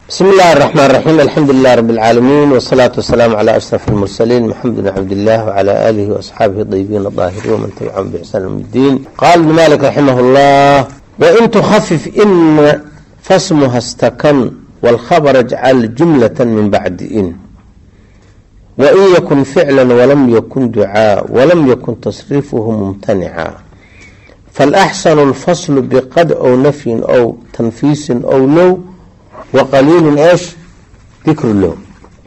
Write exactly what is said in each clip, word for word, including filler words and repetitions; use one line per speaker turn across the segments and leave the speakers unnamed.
بسم الله الرحمن الرحيم الحمد لله رب العالمين والصلاة والسلام على أشرف المرسلين محمد بن عبد الله وعلى آله وأصحابه الطيبين الطاهرين ومن تبعهم بإحسان إلى يوم الدين. قال ابن مالك رحمه الله: وإن تخفف إن فاسمها استكن والخبر اجعل جملة من بعد إن، وإن يكن فعلا ولم يكن دعاء ولم يكن تصريفه ممتنعا، فالأحسن الفصل بقد أو نفي أو تنفيس أو لو، وقليل ايش ذكر له.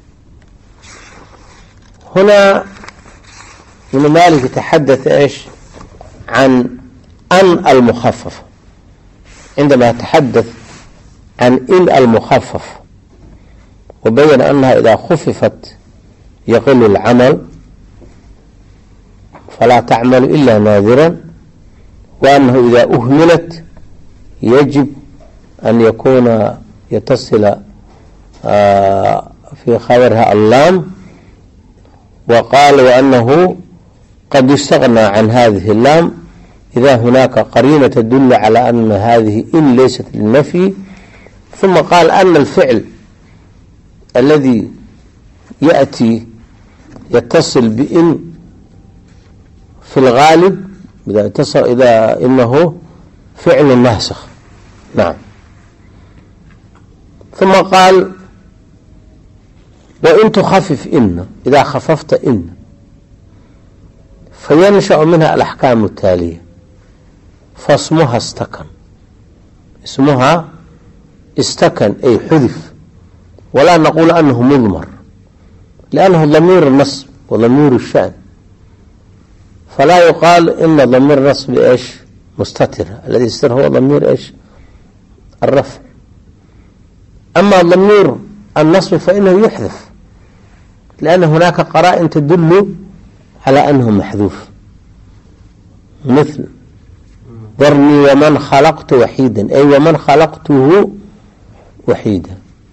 هنا ابن مالك يتحدث ايش عن ان المخفف. عندما يتحدث عن ان المخفف وبين انها اذا خففت يقل العمل فلا تعمل الا ناذرا، وانه اذا اهملت يجب ان يكون يتصل في خبرها اللام، وقال وأنه قد يستغنى عن هذه اللام إذا هناك قرينة تدل على أن هذه إن ليست للنفي. ثم قال أن الفعل الذي يأتي يتصل بإن في الغالب إذا اتصل إذا إنه فعل ناسخ. نعم. ثم قال وإن تخفف إن، إذا خففت إن فينشأ منها الأحكام التالية: فاسمها استكن، اسمها استكن أي حذف، ولا نقول أنه مضمر لأنه ضمير النصب وضمير الشأن، فلا يقال إن ضمير النصب إيش مستتر، الذي يستتر هو ضمير إيش الرفع. أما ضمير النصب فإنه يحذف لأن هناك قرائن تدل على أنه محذوف، مثل ذرني ومن خلقت وحيدا، أي ومن خلقته وحيدا،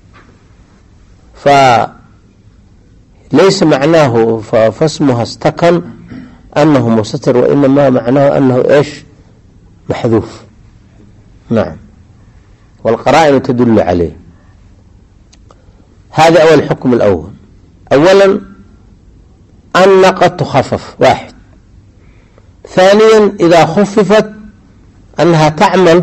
فليس معناه فاسمها استكن أنه مستتر، وإنما معناه أنه إيش محذوف. نعم، والقرائن تدل عليه. هذا أول الحكم الأول. أولا أن قد تخفف، واحد. ثانيا إذا خففت أنها تعمل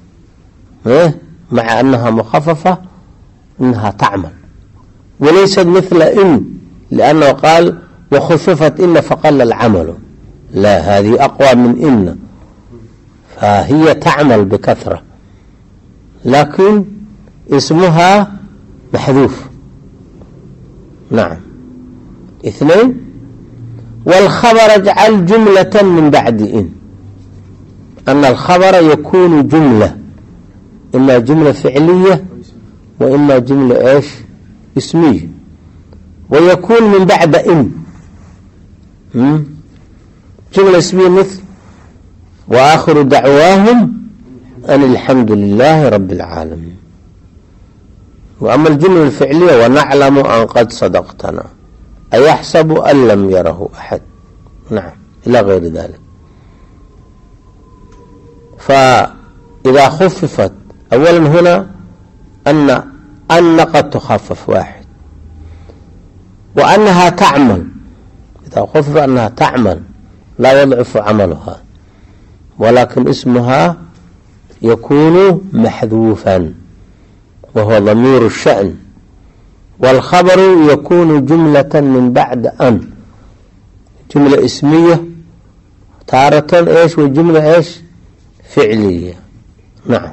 مع أنها مخففة أنها تعمل، وليست مثل إن، لأنه قال وخففت إن فقل العمل، لا، هذه أقوى من إن، فهي تعمل بكثرة لكن اسمها محذوف. نعم. اثنين والخبر اجعل جملة من بعد إن، أن الخبر يكون جملة، إما جملة فعلية وإما جملة إيش اسمية، ويكون من بعد إن. جملة اسمية مثل وآخر دعواهم أن الحمد لله رب العالمين. وأما الجملة الفعلية ونعلم أن قد صدقتنا أيحسب أن لم يره أحد، نعم، إلى غير ذلك. فإذا خففت أولا هنا أن أن قد تخفف، واحد، وأنها تعمل، إذا خفف أنها تعمل لا يضعف عملها، ولكن اسمها يكون محذوفا وهو ضمير الشأن. والخبر يكون جملة من بعد أن، جملة اسمية تارة إيش والجملة إيش فعلية. نعم.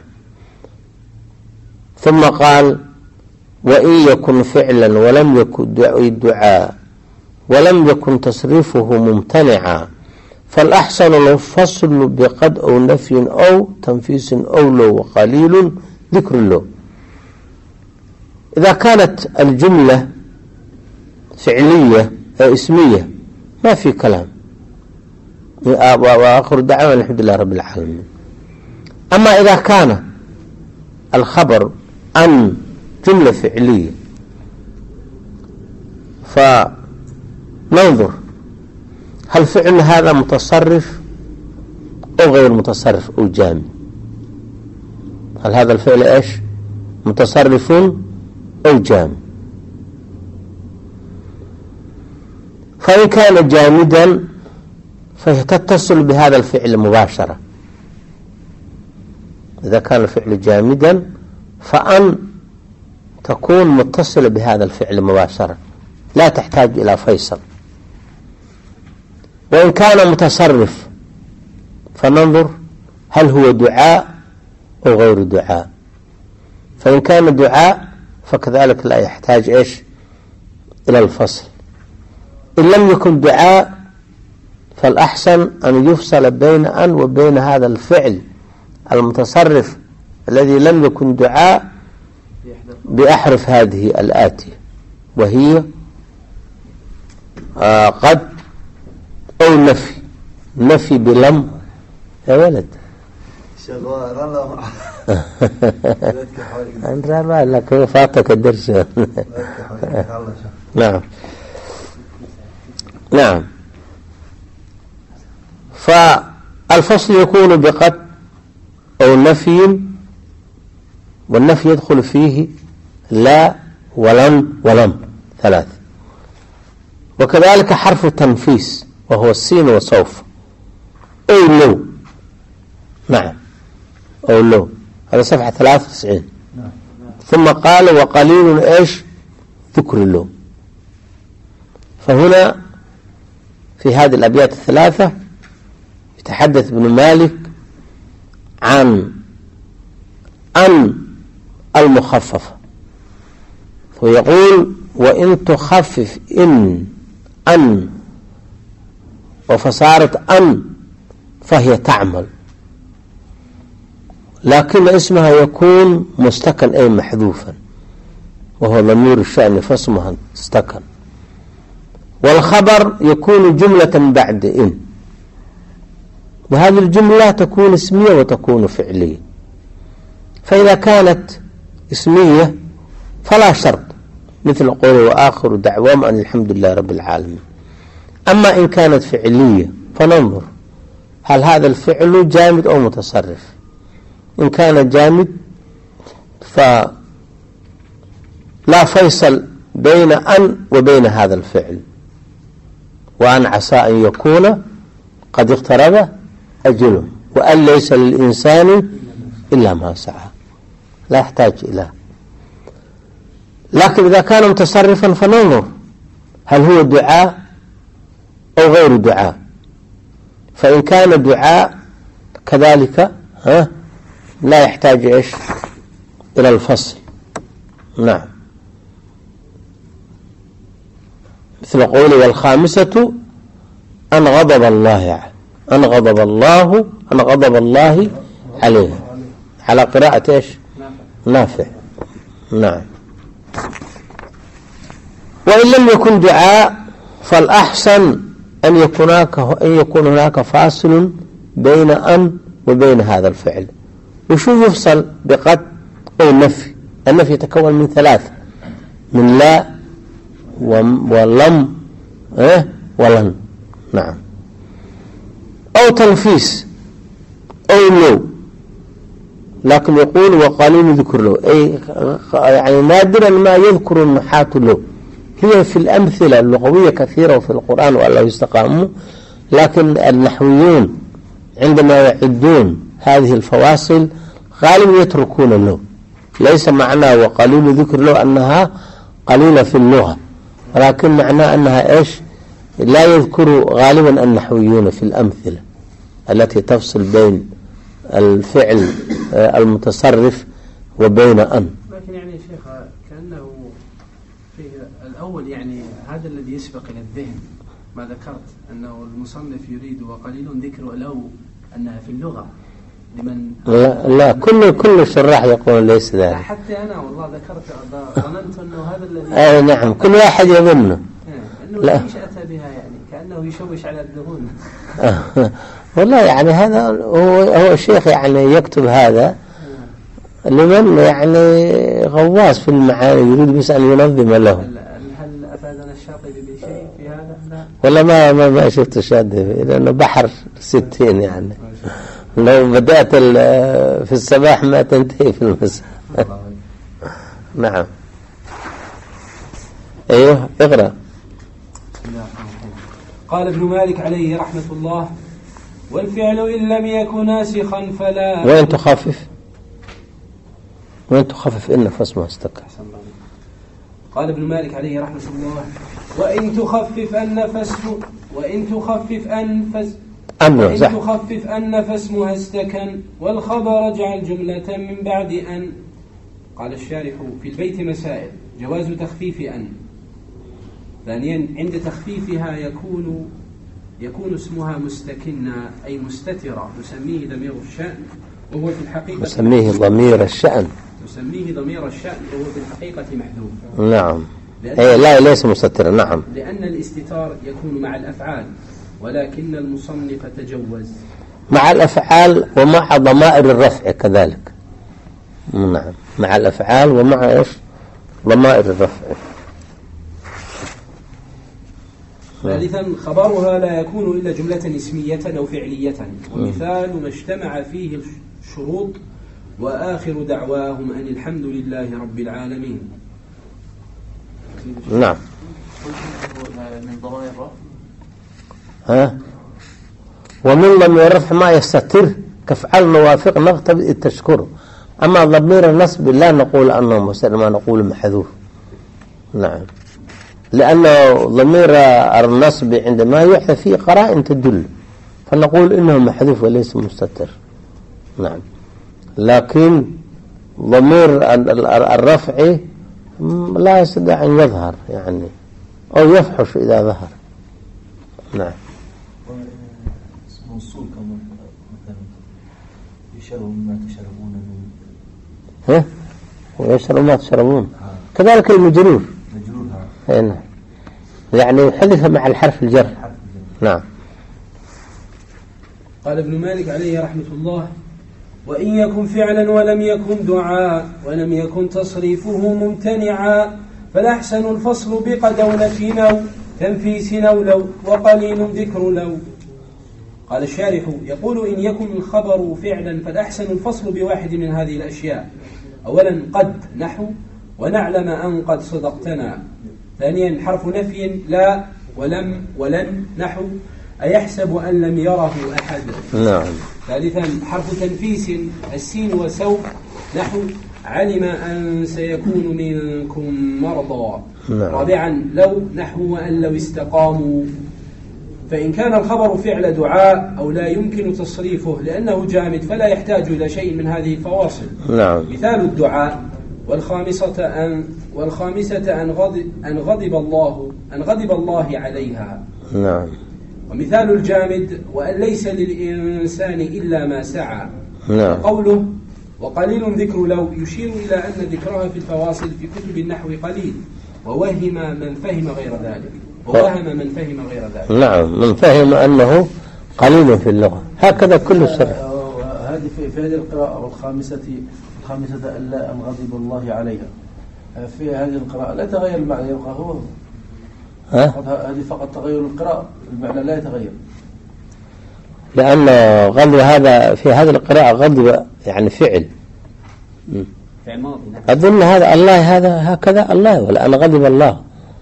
ثم قال وإن يكن فعلا ولم يكن دعاء ولم يكن تصريفه ممتنعا، فالأحسن الفصل بقد أو نفي أو تنفيس أو لو، وقليل ذكر له. إذا كانت الجملة فعلية أو اسمية ما في كلام، وآخر دعوة الحمد لله رب العالمين. أما إذا كان الخبر أن جملة فعلية فننظر هل فعل هذا متصرف أو غير متصرف أو جامد. هل هذا الفعل إيش متصرف أو جامد. فإن كان جامدا فهي تتصل بهذا الفعل مباشرة. إذا كان الفعل جامدا فأن تكون متصلة بهذا الفعل مباشرة لا تحتاج إلى فيصل. وإن كان متصرف فننظر هل هو دعاء أو غير دعاء. فإن كان دعاء فكذلك لا يحتاج إيش إلى الفصل. إن لم يكن دعاء فالأحسن أن يفصل بين أن وبين هذا الفعل المتصرف الذي لم يكن دعاء بأحرف هذه الآتية، وهي آه قد أو نفي. نفي بلم يا ولد أنت ما لك فاتك الدرس. نعم نعم. فالفصل يكون بقد أو نفي، والنفي يدخل فيه لا ولم ولم ثلاث. وكذلك حرف التنفيس وهو السين وسوف أي لو. نعم أو لو. هذا صفحة ثلاثة وتسعين. ثم قال وقليل إيش ذكر اللو. فهنا في هذه الأبيات الثلاثة يتحدث ابن مالك عن أن المخففة، فيقول وإن تخفف إن أن وفصارت أن فهي تعمل، لكن اسمها يكون مستكن أي محذوفا وهو ضمير الشأن فاسمها استكن. والخبر يكون جملة بعد إن، وهذه الجملة تكون اسمية وتكون فعلية. فإذا كانت اسمية فلا شرط مثل قول وآخر دعواهم أن الحمد لله رب العالمين. أما إن كانت فعلية فننظر هل هذا الفعل جامد أو متصرف. إن كان جامد فلا فيصل بين أن وبين هذا الفعل، وأن عسى أن يكون قد اقترب أجله، وأن ليس للإنسان إلا ما سعى، لا يحتاج إلى. لكن إذا كان متصرفا فننظر هل هو دعاء أو غير دعاء. فإن كان دعاء كذلك ها لا يحتاج إيش إلى الفصل. نعم. مثل قوله والخامسة أن غضب الله أن غضب الله أن غضب الله عليه، على قراءة إيش نافع. نعم. وإن لم يكن دعاء فالأحسن أن يكون هناك أن يكون هناك فاصل بين أن وبين هذا الفعل. وشو يفصل بقد أو نفي؟ النفي يتكون من ثلاثة، من لا ولم إيه ولن. نعم. أو تنفيس أو لو، لكن يقول وقليل ذكر له، أي يعني نادرا ما يذكر النحاة له. هي في الأمثلة اللغوية كثيرة وفي القرآن والله يستقاموا، لكن النحويون عندما يعدون هذه الفواصل غالبا يتركون له. ليس معناه وقليل ذكر له أنها قليلة في اللغة، ولكن معناه أنها إيش لا يذكر غالبا النحويون في الأمثلة التي تفصل بين الفعل المتصرف وبين أن.
لكن يعني شيخ كأنه في الأول يعني هذا الذي يسبق إلى الذهن ما ذكرت أنه المصنف يريد وقليل ذكر لو أنها في اللغة لمن
لا, لا كل كل الشراح يقول ليس ذلك.
حتى أنا والله ذكرت ظننت أنه هذا الذي
أي نعم كل واحد يظنه
أنه لا ليش أتى بها يعني كأنه يشوش على الذهون.
والله يعني هذا هو هو الشيخ يعني يكتب هذا لمن يعني غواص في المعاني يريد بس أن ينظم له.
هل أفادنا الشاطبي بشيء في هذا؟ لا.
والله ما ما, ما شفت الشاطبي لأنه بحر ستين يعني لو بدأت في الصباح ما تنتهي في المساء. نعم. أيوه اقرأ.
قال ابن مالك عليه رحمة الله: والفعل إن لم يكن ناسخا فلا.
وين تخفف وين تخفف إن فاسمه استكى.
قال ابن مالك عليه رحمة الله: وإن تخفف أن فاسم وإن تخفف أن فس وإن تخفف أن فاسمها استكن والخبر اجعل جملة من بعد أن. قال الشارح: في البيت مسائل: جواز تخفيف أن. ثانيا: عند تخفيفها يكون يكون اسمها مستكنا أي مستترة، نسميه ضمير الشأن وهو في الحقيقة
نسميه ضمير الشأن
نسميه ضمير الشأن وهو في الحقيقة محذوف.
نعم. أي لا ليس مستترا. نعم.
لأن الاستتار يكون مع الأفعال، ولكن المصنف تجوز
مع الأفعال ومع ضمائر الرفع كذلك. نعم، مع الأفعال ومع إيش ضمائر الرفع.
ثالثا: خبرها لا يكون إلا جملة اسمية أو فعلية، ومثال ما اجتمع فيه الشروط وآخر دعواهم أن الحمد لله رب العالمين.
نعم.
من ضمائر الرفع.
ها ومن ضمير الرفع ما يستتر كفعل نوافق نغتب التشكر. أما ضمير النصب لا نقول أنه مستتر، ما نقول محذوف. نعم، لأنه ضمير النصب عندما يحذف فيه قرائن تدل فنقول إنه محذوف وليس مستتر. نعم، لكن ضمير الرفع لا يستطيع أن يظهر يعني أو يفحش إذا ظهر. نعم.
اسمه الصول كما مثلا يشربوا مما تشربون من
ها ويشربوا ما تشربون. كذلك المجرور
مجرور.
نعم، يعني حذف مع الحرف الجر. نعم.
قال ابن مالك عليه رحمة الله: وإن يكن فعلا ولم يكن دعاء ولم يكن تصريفه ممتنعا فالأحسن الفصل بقد أو نفي أو تنفيس أو لو وقليل ذكر لو. قال الشارح: يقول إن يكن الخبر فعلا فالأحسن الفصل بواحد من هذه الأشياء: أولا قد نحو ونعلم أن قد صدقتنا. ثانيا حرف نفي لا ولم ولن نحو أيحسب أن لم يره أحد.
نعم.
ثالثا حرف تنفيس السين وسوف نحو علم أن سيكون منكم مرضى.
نعم.
رابعا لو نحو وأن لو استقاموا. فإن كان الخبر فعل دعاء أو لا يمكن تصريفه لأنه جامد فلا يحتاج إلى شيء من هذه الفواصل.
نعم.
مثال الدعاء: والخامسة أن والخامسة أن غضب أن غضب الله أن غضب الله عليها.
نعم.
ومثال الجامد: وأن ليس للإنسان إلا ما سعى.
نعم.
قوله وقليل ذكر لو يشير إلى أن ذكرها في الفواصل في كتب النحو قليل، ووهم من فهم غير ذلك ووهم من فهم غير ذلك.
نعم، من فهم أنه قليل في اللغة، هكذا كل الشرح.
هذه في هذه القراءة. والخامسة الخامسة ألا أن غضب الله عليها. في هذه القراءة لا تغير المعنى، يبقى هو.
ها؟
هذه فقط تغير القراءة، المعنى لا يتغير.
لأن غضب هذا في هذه القراءة غضب يعني فعل
فعل ماضي.
أظن هذا الله هذا هكذا الله ولا أنا غضب الله.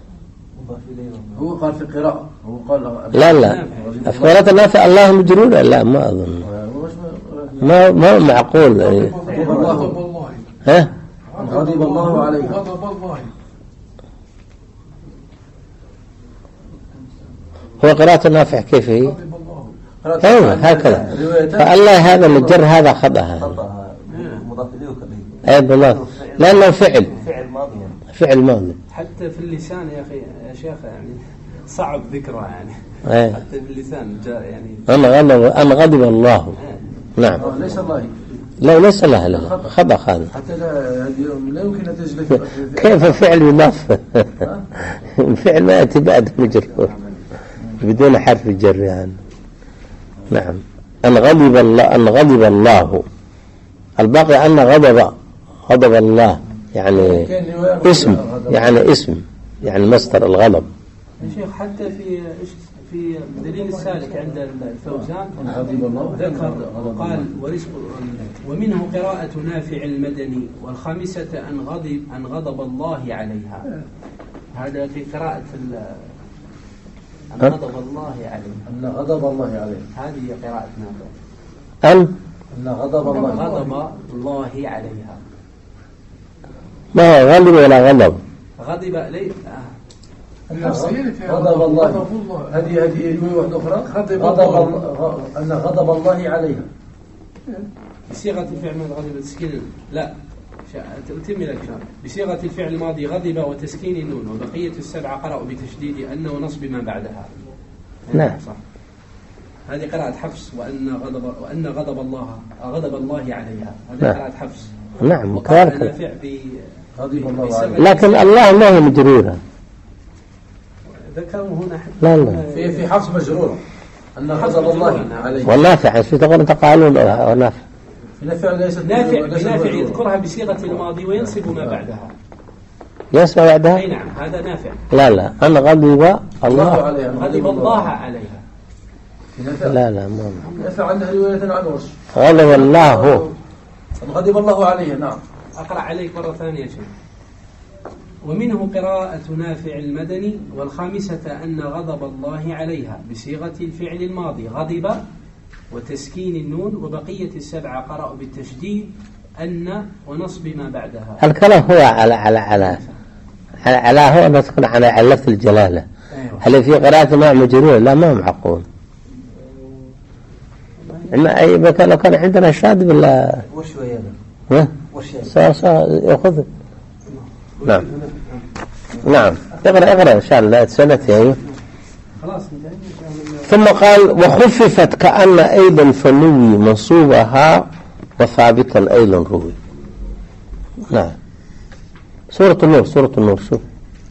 هو قال في قراءة هو قال
لا لا في قراءة النافع الله مجرور. لا ما أظن، ما ما معقول يعني.
غضب الله.
ها
غضب الله عليه.
هو قراءة النافع كيف هي؟ ايوه هكذا. فالله هذا الجر هذا خطأ هذا.
مضاف إليه وكذلك.
اي بالله، لأنه فعل
فعل ماضي.
فعل ماضي.
حتى في اللسان يا أخي يا شيخ يعني صعب ذكره يعني.
أي.
حتى في اللسان جاء يعني.
أنا غضب أنا غضب الله. نعم.
ليس الله.
لا ليس له لا خطأ هذا.
حتى لا لا يمكن أن تجلس.
كيف فعل يضاف؟ الفعل ما يأتي بعد مجرور بدون حرف الجر يعني. نعم. أن غضب الله أن غضب الله. الباقي أن غضب غضب الله يعني اسم يعني اسم يعني مصدر الغضب.
يا شيخ حتى في في دليل السالك عند الفوزان ذكر قال ورزق ومنه قراءة نافع المدني والخامسة أن غضب أن غضب الله عليها. هذا في قراءة أن غضب الله عليه.
أن غضب الله عليه.
هذه قراءة نافع.
أن
أن غضب الله
غضب الله عليها.
ما غضب ولا غضب؟
غضب لي
غضب الله. هذه هذه رواية واحدة أخرى. غضب أن غضب الله عليها.
بصيغة الفعل الماضي غضب تسكين لا أتم لك بصيغة الفعل الماضي غضب وتسكين النون وبقية السبعة قرأوا بتشديد أن ونصب ما بعدها.
نعم
صح. هذه قراءة حفص وأن غضب وأن غضب الله غضب الله عليها. هذه قراءة حفص.
نعم
وقال نافع بغضب
الله عليه.
لكن الله ما هي مجرورة.
ذكروا هنا
لا لا
في في حفص مجرورة. أن غضب الله عليه.
والنافع شو تقول أنت قالون ونافع.
نافع ليست
نافع نافع يذكرها بصيغة الماضي وينصب ما بعدها.
ينصب بعدها؟
أي نعم هذا نافع.
لا لا أن غضب الله
غضب الله عليها.
لا لا ما
نافع عنها رواية عن ورش.
غضب الله هو.
غضب الله عليه. نعم.
أقرأ عليك مرة ثانية شيء. ومنه قراءة نافع المدني والخامسة أن غضب الله عليها بصيغة الفعل الماضي غضب وتسكين النون وبقية السبعة قرأوا بالتشديد أن ونصب ما بعدها.
الكلام هو على على على على, على هو نسكن على علة الجلالة. أيوة. هل في قراءة مع مجرور؟ لا ما معقول. إما أي مكان لو كان عندنا شاذ ولا
وش ويانا؟
ها؟ وش صار صار يأخذ. نعم نعم اقرأ اقرأ إن شاء الله سنتي. أيوه
خلاص.
ثم قال وخففت كأن أيضا فنوي منصوبها وثابتا أيضا روي. نعم سورة النور سورة النور شوف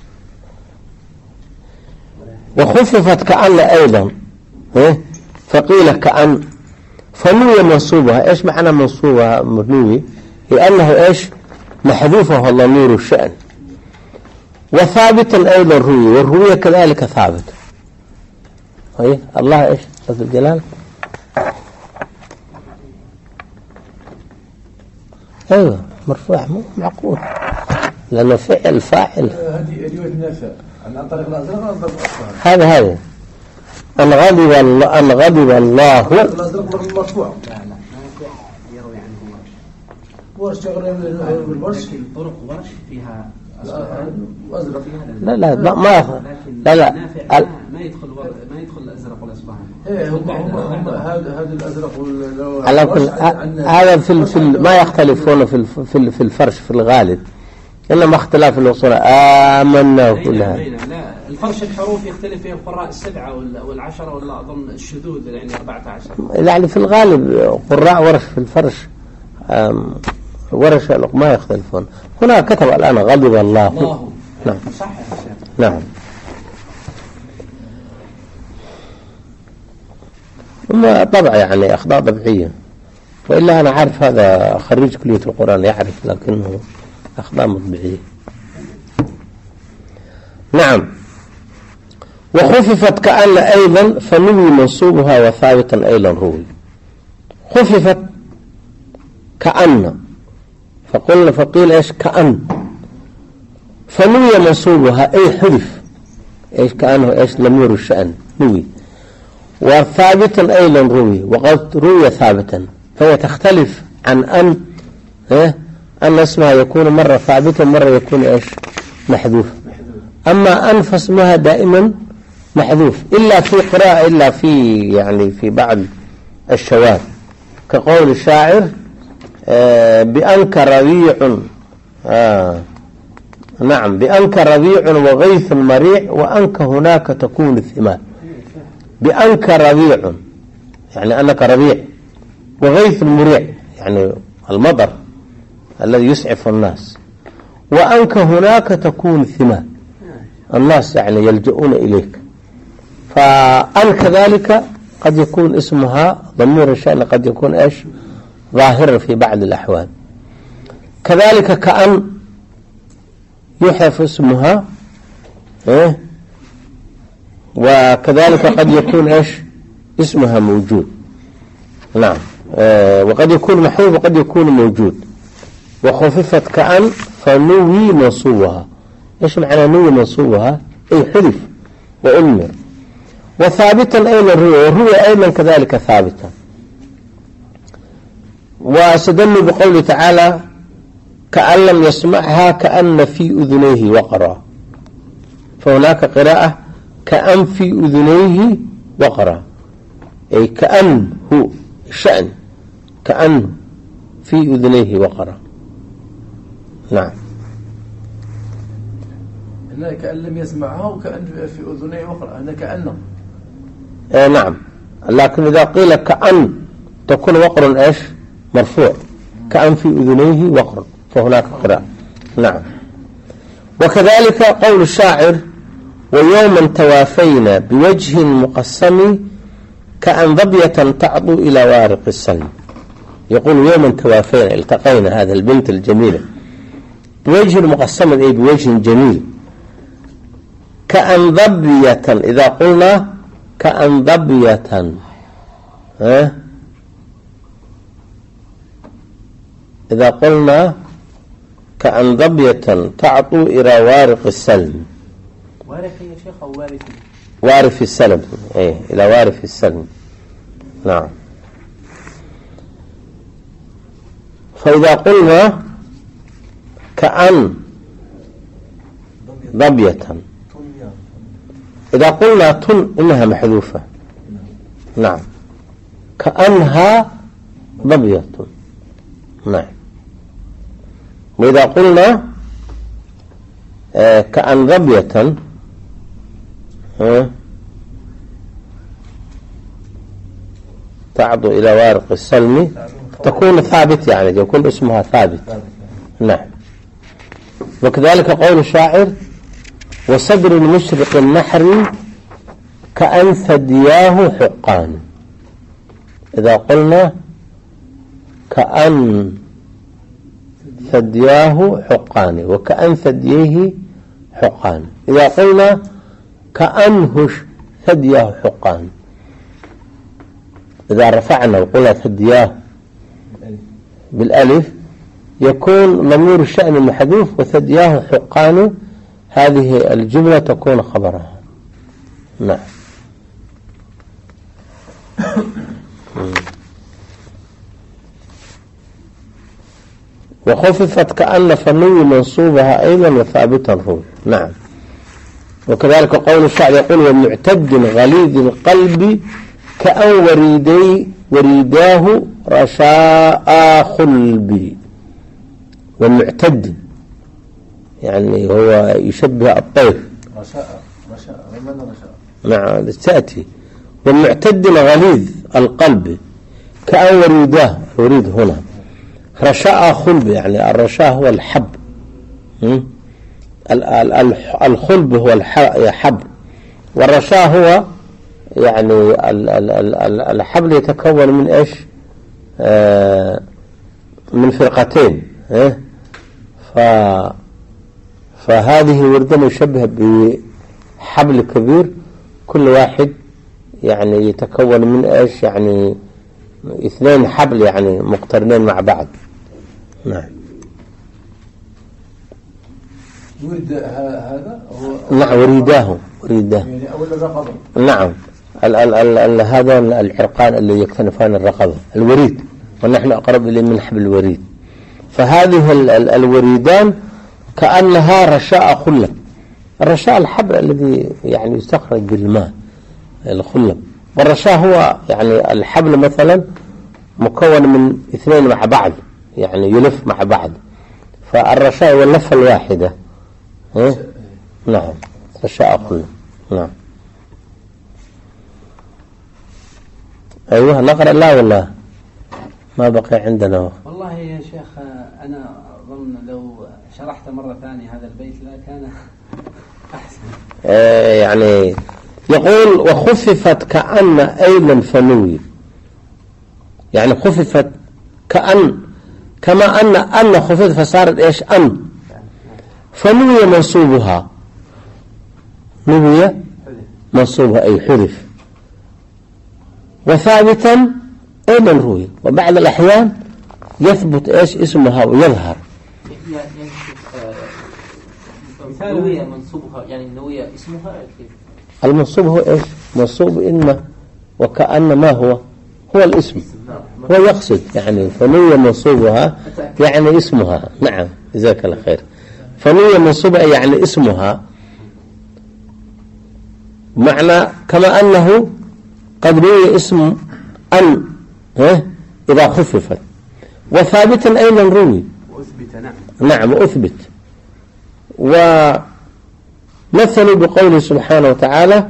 وخففت كأن أيضا إيه؟ فقيل كأن فنوي منصوبها. إيش معنى منصوبها منوي؟ لأنه إيش محذوفه ضمير الشأن وثابتا أيضا روي والروي كذلك ثابت. ايه الله ايش لفظ الجلال. ايوه مرفوع مو معقول لانه فعل فاعل.
هذه روايه نافع عن طريق الازرق.
هذا هذا ان غضب الله ان غضب الله
الازرق مرفوع.
لا لا نافع يروي عنه
ورش شغل بالورش.
طرق ورش فيها
أزرق.
لا لا ما ما لا لا
ما يدخل ما يدخل الأزرق والأصبهاني.
إيه هم هم هذا هذا الأزرق وال.
على كل هذا في في ما يختلفون في في في الفرش في الغالب إنما اختلاف الوصول آمنا كلها.
لا الفرش الحروف يختلف فيه القراء السبعة والعشرة ولا أظن الشذوذ يعني أربعة عشر.
يعني في الغالب قراء ورش في الفرش ورش ما يختلفون. هنا كتب الآن غضب الله.
الله.
نعم
صح.
نعم. ثم طبع يعني أخطاء طبيعية وإلا أنا عارف هذا خريج كلية القرآن يعرف لكنه أخطاء مطبعية. نعم وخففت كأن أيضا فنوي منصوبها وثابتا أيضا روي. خففت كأن فقلنا فقيل إيش كأن فنوي منصوبها أي حذف إيش كأنه إيش ضمير الشأن نوي وثابتا أيضا روي وقد روي ثابتا فهي تختلف عن أن إيه أن اسمها يكون مرة ثابتا مرة يكون إيش محذوف. أما أن فاسمها دائما محذوف إلا في قراءة إلا في يعني في بعض الشواذ كقول الشاعر آه بأنك ربيع آه نعم بأنك ربيع وغيث مريع وأنك هناك تكون الثمار. بأنك ربيع يعني أنك ربيع وغيث مريع يعني المطر الذي يسعف الناس وأنك هناك تكون الثمار الناس يعني يلجؤون إليك. فأن كذلك قد يكون اسمها ضمير الشأن قد يكون إيش ظاهر في بعض الأحوال. كذلك كأن يحذف اسمها إيه وكذلك قد يكون إيش اسمها موجود. نعم آه وقد يكون محذوف وقد يكون موجود. وخففت كأن فنوي منصوبها إيش معنى نوي منصوبها؟ أي حذف وأمر. وثابتا أيضا الروي، والروي أيضا كذلك ثابتا. واستدلوا بقوله تعالى كأن لم يسمعها كأن في أذنيه وقرا، فهناك قراءة كأن في أذنيه وقرا، أي كأن هو الشأن كأن في أذنيه وقرا. نعم.
هنا كأن لم يسمعها وكأن في أذنيه وقرا، هنا كأنه.
آه نعم، لكن إذا قيل كأن تكون وقر إيش مرفوع، كأن في أذنيه وقر، فهناك قراءة. نعم. وكذلك قول الشاعر ويوما توافينا بوجه مقسم كأن ضبية تعضو إلى وارق السلم. يقول يوما توافينا التقينا هذا البنت الجميلة بوجه مقسم، أي بوجه جميل. كأن ضبية إذا قلنا كأن ضبية ها إذا قلنا كأن ضبية تعطو إلى وارق السلم.
وارث يا شيخ أو وارث؟
وارث السلم، إيه إلى وارث السلم. نعم. فإذا قلنا كأن ضبية، إذا قلنا تن إنها محذوفة. نعم. كأنها ضبية. نعم. وإذا قلنا آه كأن ضبية آه تعضو إلى وارق السلم تكون ثابت، يعني يكون اسمها ثابت. نعم. وكذلك قول الشاعر وصدر المشرق النحر كأن ثدياه حقان. إذا قلنا كأن ثدياه حقان وكأن ثديه حقان، إذا قلنا كأنه ثدياه حقان، إذا رفعنا وقلنا ثدياه بالألف يكون ضمير الشأن المحذوف وثدياه حقان، هذه الجملة تكون خبرها. نعم. وخففت كأن فنوي منصوبها أيضا وثابتا روي. نعم. وكذلك قول الشاعر يقول ومعتد غليظ القلب كأن وريدي وريداه رشاء خلبي. والمعتد يعني هو يشبه الطير.
رشاء رشاء ومن رشاء.
نعم تأتي. والمعتد غليظ القلب كأن وريداه، وريد هنا رشاء خلب، يعني الرشاء هو الحب، الخلب هو الحب، والرشاء هو يعني الحبل يتكون من ايش؟ آه من فرقتين. اه ف فهذه وردة يشبه بحبل كبير، كل واحد يعني يتكون من ايش؟ يعني اثنين حبل يعني مقترنين مع بعض. نعم.
ورد هذا هو
نعم وريداه وريداه
يعني أول الرقبة.
نعم. ال ال ال ال هذا العرقان اللي يكتنفان الرقبة الوريد، ونحن أقرب إليه من حبل الوريد. فهذه ال ال الوريدان كأنها رشاء خلب. الرشاء الحبل الذي يعني يستخرج بالماء الخلب، والرشاء هو يعني الحبل مثلا مكون من اثنين مع بعض، يعني يلف مع بعض، فالرشاء واللفة الواحدة. اه؟ نعم رشاء خلب. نعم. أيوه نقرأ. لا والله ما بقي عندنا وقت.
والله يا شيخ أنا أظن لو شرحت مرة ثانية هذا البيت لا كان أحسن.
آه يعني يقول وخففت كأن أيضا فنوي، يعني خففت كأن كما أن أن خففت فصارت إيش؟ أن. فنوي منصوبها، نوي منصوبها أي حذف. وثابتا أيضا روي، وبعض الأحيان يثبت إيش اسمها ويظهر.
نوية منصوبها يعني النوية اسمها كيف؟
المنصوب هو إيش؟ منصوب إن وكأن ما هو هو الاسم، هو يقصد يعني فنية منصوبها يعني اسمها. نعم جزاك الله خير. فنية منصوبها يعني اسمها، معنى كما أنه قد روي اسم أن إذا خففت، وثابتا أيضا روي
وأثبت. نعم
نعم أثبت. ومثلوا بقوله سبحانه وتعالى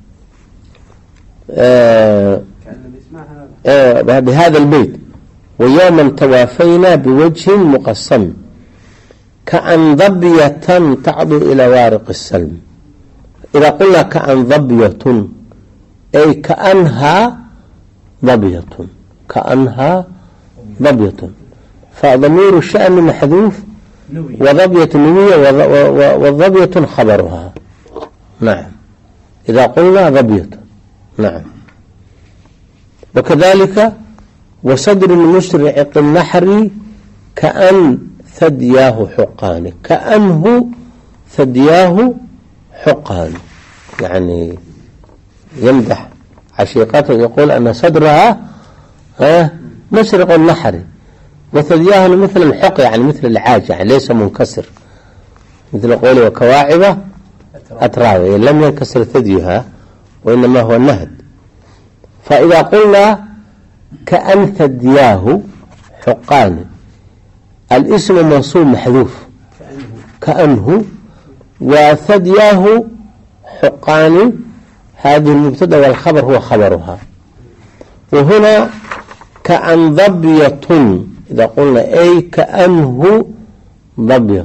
آه آه بهذا البيت: ويوما توافينا بوجه مقسم كأن ضبية تعضو إلى وارق السلم. إذا قلنا كأن ضبية أي كأنها ضبية، كأنها ضبية، فضمير الشأن محذوف وضبية نوية والضبية خبرها. نعم إذا قلنا ضبية. نعم. وكذلك وصدر المشرع النحر كأن ثدياه حقان، كأنه ثدياه حقان، يعني يمدح عشيقته يقول أن صدرها مشرق النحر وثدياه مثل الحق يعني مثل العاج يعني ليس منكسر، مثل قوله وكواعب أترابا لم ينكسر ثديها وإنما هو النهد. فإذا قلنا كأن ثدياه حقان الاسم منصوب محذوف كأنه، وثدياه حقان هذه المبتدا والخبر هو خبرها. وهنا كأن ضبية إذا قلنا أي كأنه ضبية،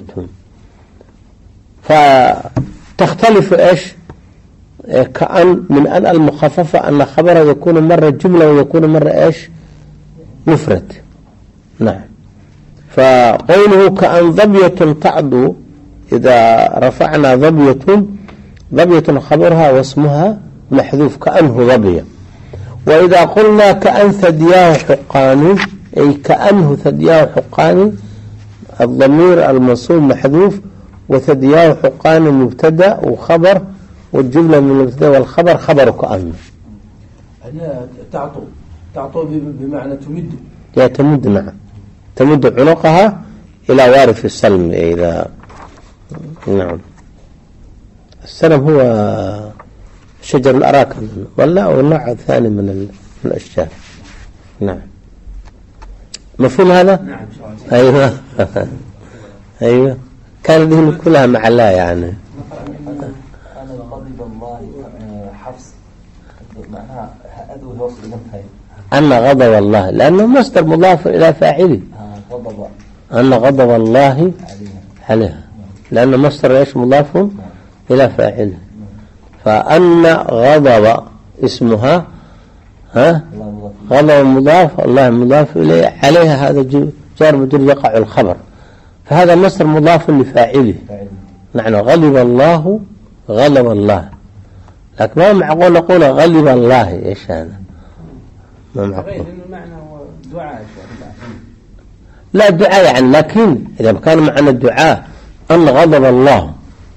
فتختلف إيش كأن من أن المخففة أن خبرها يكون مرة جملة ويكون مرة إيش مفرد. نعم. فقوله كأن ضبية تعضو إذا رفعنا ضبية، ضبية خبرها واسمها محذوف كأنه ضبية. وإذا قلنا كأن ثدياه حقان أي كأنه ثدياه حقان الضمير المنصوب محذوف وثدياه حقان مبتدا وخبر والجملة من المبتدا والخبر خبر كأنه.
هنا تعطو تعطو بمعنى تمد،
يا تمد. نعم تمد عنقها إلى وارف السلم. إذا نعم السلم هو شجر الأراكن ولا والنوع الثاني من الأشجار. نعم مفهوم هذا؟
نعم.
أيوة أيوة كان ذهن كلها مع الله يعني.
أنا غضب الله حفص معناها أدو يوصل إلى
أن غضب الله لأنه مصدر مضاف إلى فاعله.
غضب
أن غضب الله عليها لأن مصدر إيش مضاف إلى فاعله. فأن غضب اسمها ها غضب مضاف الله مضاف إليه عليها هذا جار مجرور يقع الخبر، فهذا مصدر مضاف لفاعله. نحن غضب الله غضب الله، لكن ما معقول نقول غضب الله. إيش هذا؟ ما معقول.
المعنى هو دعاء.
لا دعاء يعني، لكن إذا كان معنى الدعاء أن غضب الله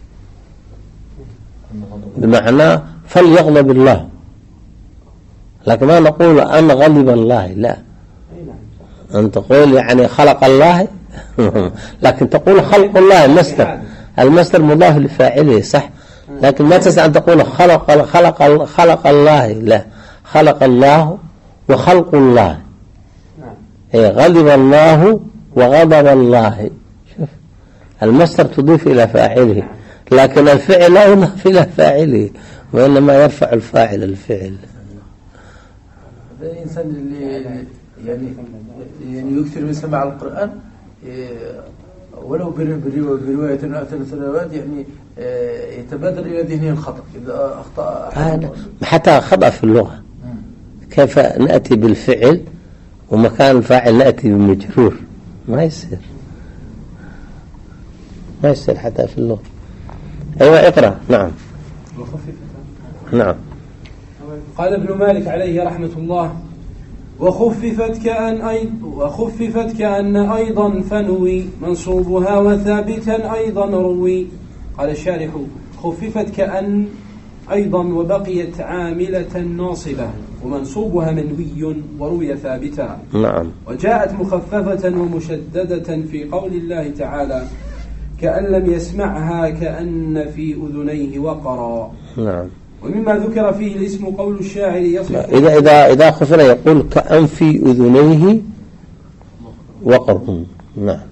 بمعنى فليغضب الله، لكن ما نقول أن غضب الله. لا، أن تقول يعني خلق الله لكن تقول خلق الله المصدر، المصدر مضاف لفاعله صح، لكن ما تستطيع أن تقول خلق خلق خلق الله. لا، خلق الله وخلق الله. إيه غضب الله وغضب الله. شوف المصدر تضيف إلى فاعله، لكن الفعل لا يضاف إلى فاعله وإنما يرفع الفاعل الفعل.
الإنسان اللي يعني يعني يكثر من سماع القرآن ولو برواية ثلاث سنوات يعني يتبادر إلى ذهنه الخطأ إذا أخطأ.
حتى خطأ في اللغة كيف نأتي بالفعل ومكان الفاعل نأتي بمجرور؟ ما يصير ما يصير حتى في اللغة. أيوة اقرأ. نعم نعم.
قال ابن مالك عليه رحمة الله: وخففت كأن أيضا وخففت كأن أيضا فنوي منصوبها وثابتا أيضا روي.
قال الشارح: خففت كأن أيضا وبقيت عاملة ناصبة ومنصوبها منوي وروي ثابتا.
نعم.
وجاءت مخففة ومشددة في قول الله تعالى: كأن لم يسمعها كأن في أذنيه وقرا.
نعم.
ومما ذكر فيه الاسم قول الشاعر يصف
إذا إذا إذا خفنا يقول كأن في أذنيه وقر. نعم.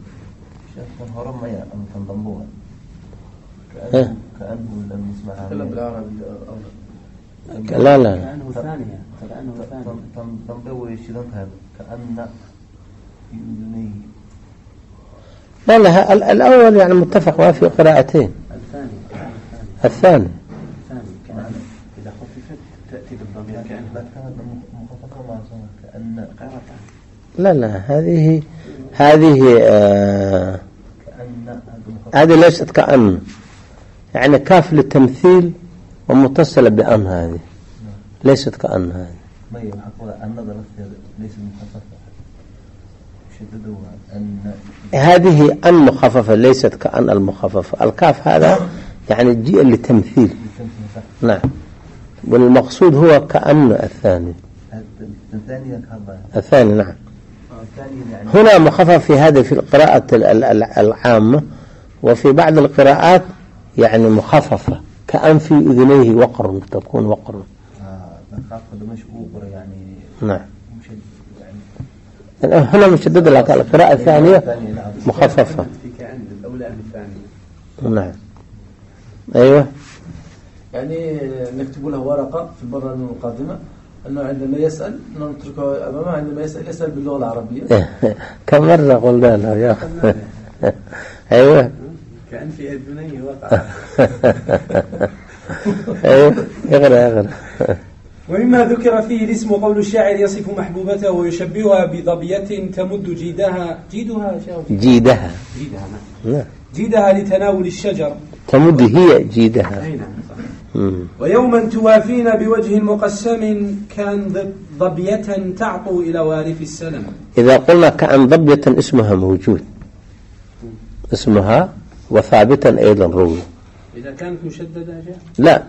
كأنه كأنه لم يسمعها.
لا لا
كأنه ثانية كأنه ثانية
تنضوي شدنها كأن في أذنيه.
لا لا الأول يعني متفق ما في قراءتين.
الثاني
الثاني
الثاني كأن إذا خففت تأتي بالضمير كأن
لا كانت مخففة مع كأن
لا لا هذه هذه آه
كأن
هذه ليست كأن، يعني كاف للتمثيل ومتصلة بأن، هذه ليست كأن. هذه
ما يحقق أن ضربت ليست مخففة شددوها أن
هذه أن مخففة ليست كأن المخففة. الكاف هذا يعني جيء للتمثيل. نعم. والمقصود هو كأن الثاني.
الثاني
الثاني نعم.
يعني
هنا مخفف في هذه في القراءة العامة، وفي بعض القراءات يعني مخففة كأن في أذنيه وقر، تكون وقر.
آه مش أوبر يعني.
نعم.
مشدد يعني.
هنا مشدد لك القراءة الثانية مخففة.
في كأن الأولى الثانية.
نعم. أيوة.
يعني نكتب له ورقة في البرنامج المقدمة أنه عندما يسأل نتركه أمامه، عندما يسأل يسأل باللغة العربية.
كم مرة قلنا له يا أيوة.
كأن في أذنيه وقع.
أيوة اغرى اغرى.
ومما ذكر فيه الاسم قول الشاعر يصف محبوبته ويشبهها بضبية تمد جيدها جيدها
جيدها
جيدها
نعم.
جيدها لتناول الشجر.
تمد هي جيدها.
أي نعم. ويوما توافين بوجه مقسم كان ضبية تعطو إلى وارث السلم.
إذا قلنا كأن ضبية اسمها موجود، اسمها وثابتا أيضا روي.
إذا كانت مشددة جاء
لا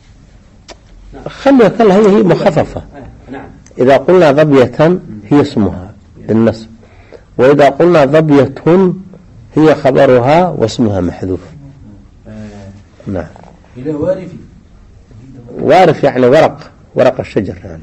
خليها كلها هي هي مخففة.
نعم.
إذا قلنا ضبية هي اسمها بالنصب، وإذا قلنا ضبية هي خبرها واسمها محذوف. نعم.
إلى وارث
وارث يعني ورق ورق الشجر يعني.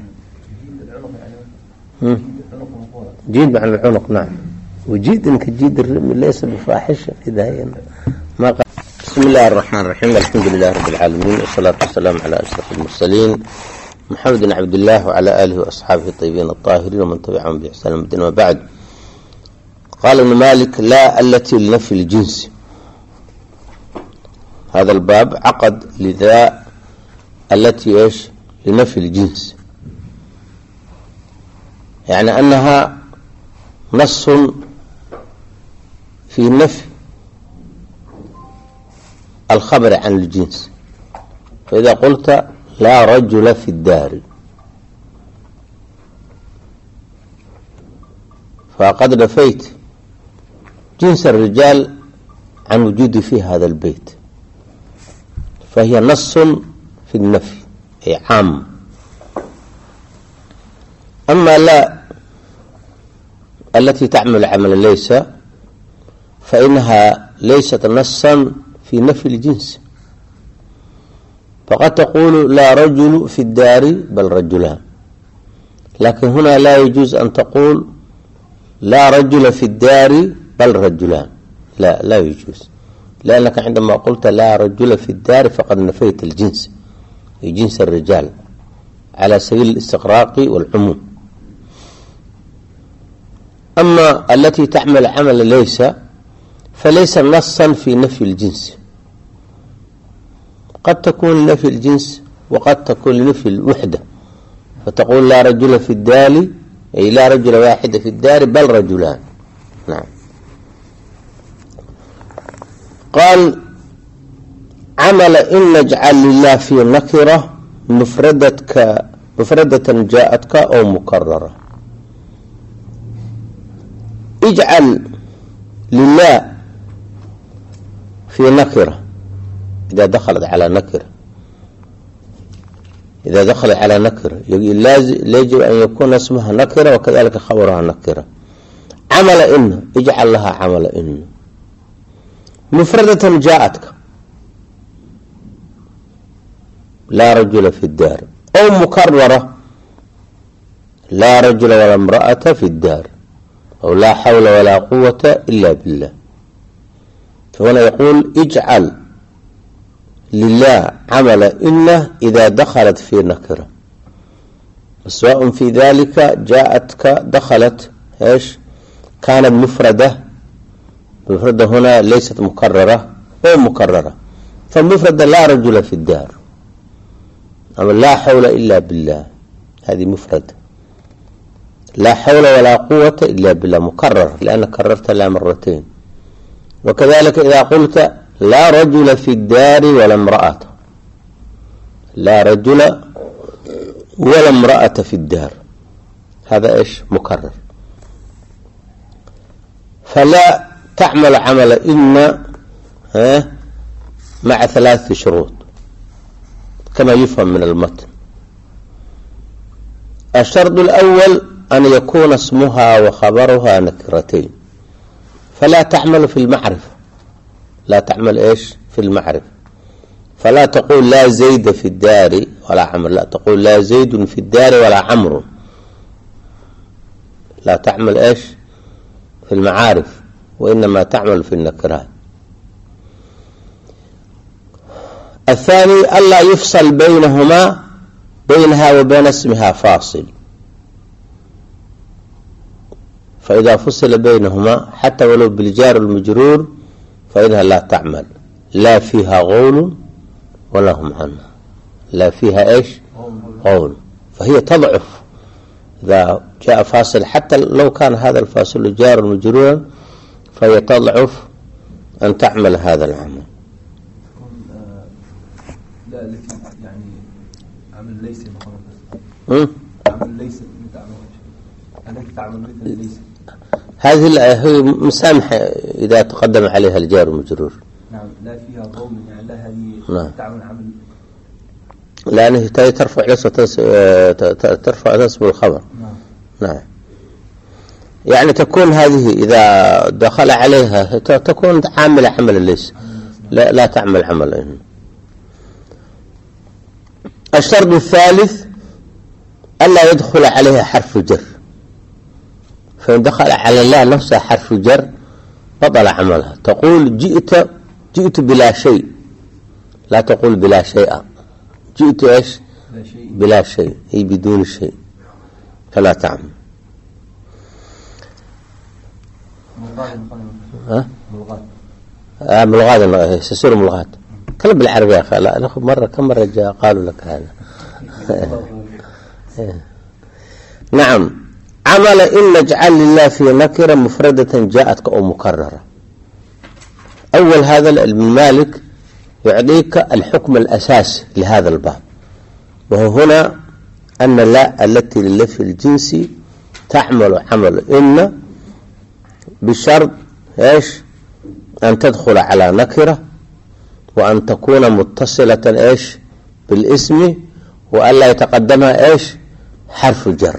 جيد معنى العنق. نعم. وجيد إنك جيد الرمي ليس بفاحش إذا هي ما قال. بسم الله الرحمن الرحيم. الحمد لله رب العالمين، والصلاة والسلام على أشرف المرسلين محمد بن عبد الله وعلى آله وأصحابه الطيبين الطاهرين ومن تبعهم بإحسان إلى يوم الدين. وبعد، قال ابن مالك: لا التي لنفي الجنس. هذا الباب عقد لذا التي ايش لنفي الجنس، يعني أنها نص في نفي الخبر عن الجنس. فإذا قلت لا رجل في الدار فقد نفيت جنس الرجال عن وجود في هذا البيت، فهي نص في النفي أي عام. أما لا التي تعمل عمل ليس فإنها ليست نصا في نفي الجنس، فقد تقول لا رجل في الدار بل رجلان، لكن هنا لا يجوز أن تقول لا رجل في الدار بل رجلان، لا لا يجوز، لأنك عندما قلت لا رجل في الدار فقد نفيت الجنس، جنس الرجال على سبيل الاستغراق والعموم. أما التي تعمل عمل ليس فليس نصا في نفي الجنس، قد تكون لنفي الجنس وقد تكون لنفي الوحدة، فتقول لا رجل في الدار أي لا رجل واحد في الدار بل رجلان. نعم. قال: عمل إن نجعل لله في نكرة مفردتك مفردة جاءتك أو مكررة. اجعل لله في نكرة إذا دخلت على نكرة إذا دخلت على نكرة يجب أن يكون اسمها نكرة وكذلك خبرها نكرة. عمل إن اجعل لها عمل إن. مفردة جاءتك لا رجل في الدار، أو مكررة لا رجل ولا امرأة في الدار، أو لا حول ولا قوة إلا بالله. فهنا يقول اجعل لله عمل إنه إذا دخلت في نكرة، سواء في ذلك جاءتك دخلت إيش كانت مفردة، مفردة هنا ليست مكررة أو مكررة. فالمفردة لا رجل في الدار، أما لا حول إلا بالله هذه مفردة، لا حول ولا قوة إلا بالله مكرر لأن كررت لها مرتين. وكذلك إذا قلت لا رجل في الدار ولا امرأة، لا رجل ولا امرأة في الدار، هذا إيش مكرر. فلا تعمل عمل إن مع ثلاث شروط كما يفهم من المتن. الشرط الأول أن يكون اسمها وخبرها نكرتين، فلا تعمل في المعرفة، لا تعمل إيش في المعرفة. فلا تقول لا زيد في الدار ولا عمر، لا تقول لا زيد في الدار ولا عمر، لا تعمل إيش في المعارف، وإنما تعمل في النكرات. الثاني ألا يفصل بينهما بينها وبين اسمها فاصل، فإذا فصل بينهما حتى ولو بالجار المجرور فإنها لا تعمل، لا فيها غول ولا هم عنها، لا فيها إيش غول، فهي تضعف إذا جاء فاصل حتى لو كان هذا الفاصل جار المجرور فهي تضعف أن تعمل هذا العمل.
لا التي يعني عمل ليس مخالف، عمل ليس التي تعمل مثل ليس،
هذه هي مسامحة إذا تقدم عليها الجار المجرور.
نعم لا فيها ضم يعني لا هذه
نعم.
تعمل عمل
لأنه ترفع لسه ترفع نسب الخبر.
نعم.
نعم يعني تكون هذه إذا دخل عليها تكون عاملة عمل ليس، لا, لا تعمل عمل. الشرط الثالث ألا يدخل عليها حرف جر، فإن دخل على الله نفسها حرف جر بطل عملها. تقول جئت جئت بلا شيء، لا تقول بلا شيء، جئت إيش بلا شيء، هي بدون شيء، فلا تعمل. ها آه ملغات سسور ملغات كلام بالعربية أخي. لا نأخذ مرة كم مرة جاء قالوا لك هذا. نعم. عمل إن نجعل لله في نكرة مفردة جاءتك أو مكررة. أول هذا المالك يعطيك الحكم الأساسي لهذا الباب، وهو هنا أن لا التي للف الجنسي تعمل عمل إن بشرط إيش أن تدخل على نكرة، وأن تكون متصلة إيش بالاسم، وألا يتقدمها إيش حرف الجر.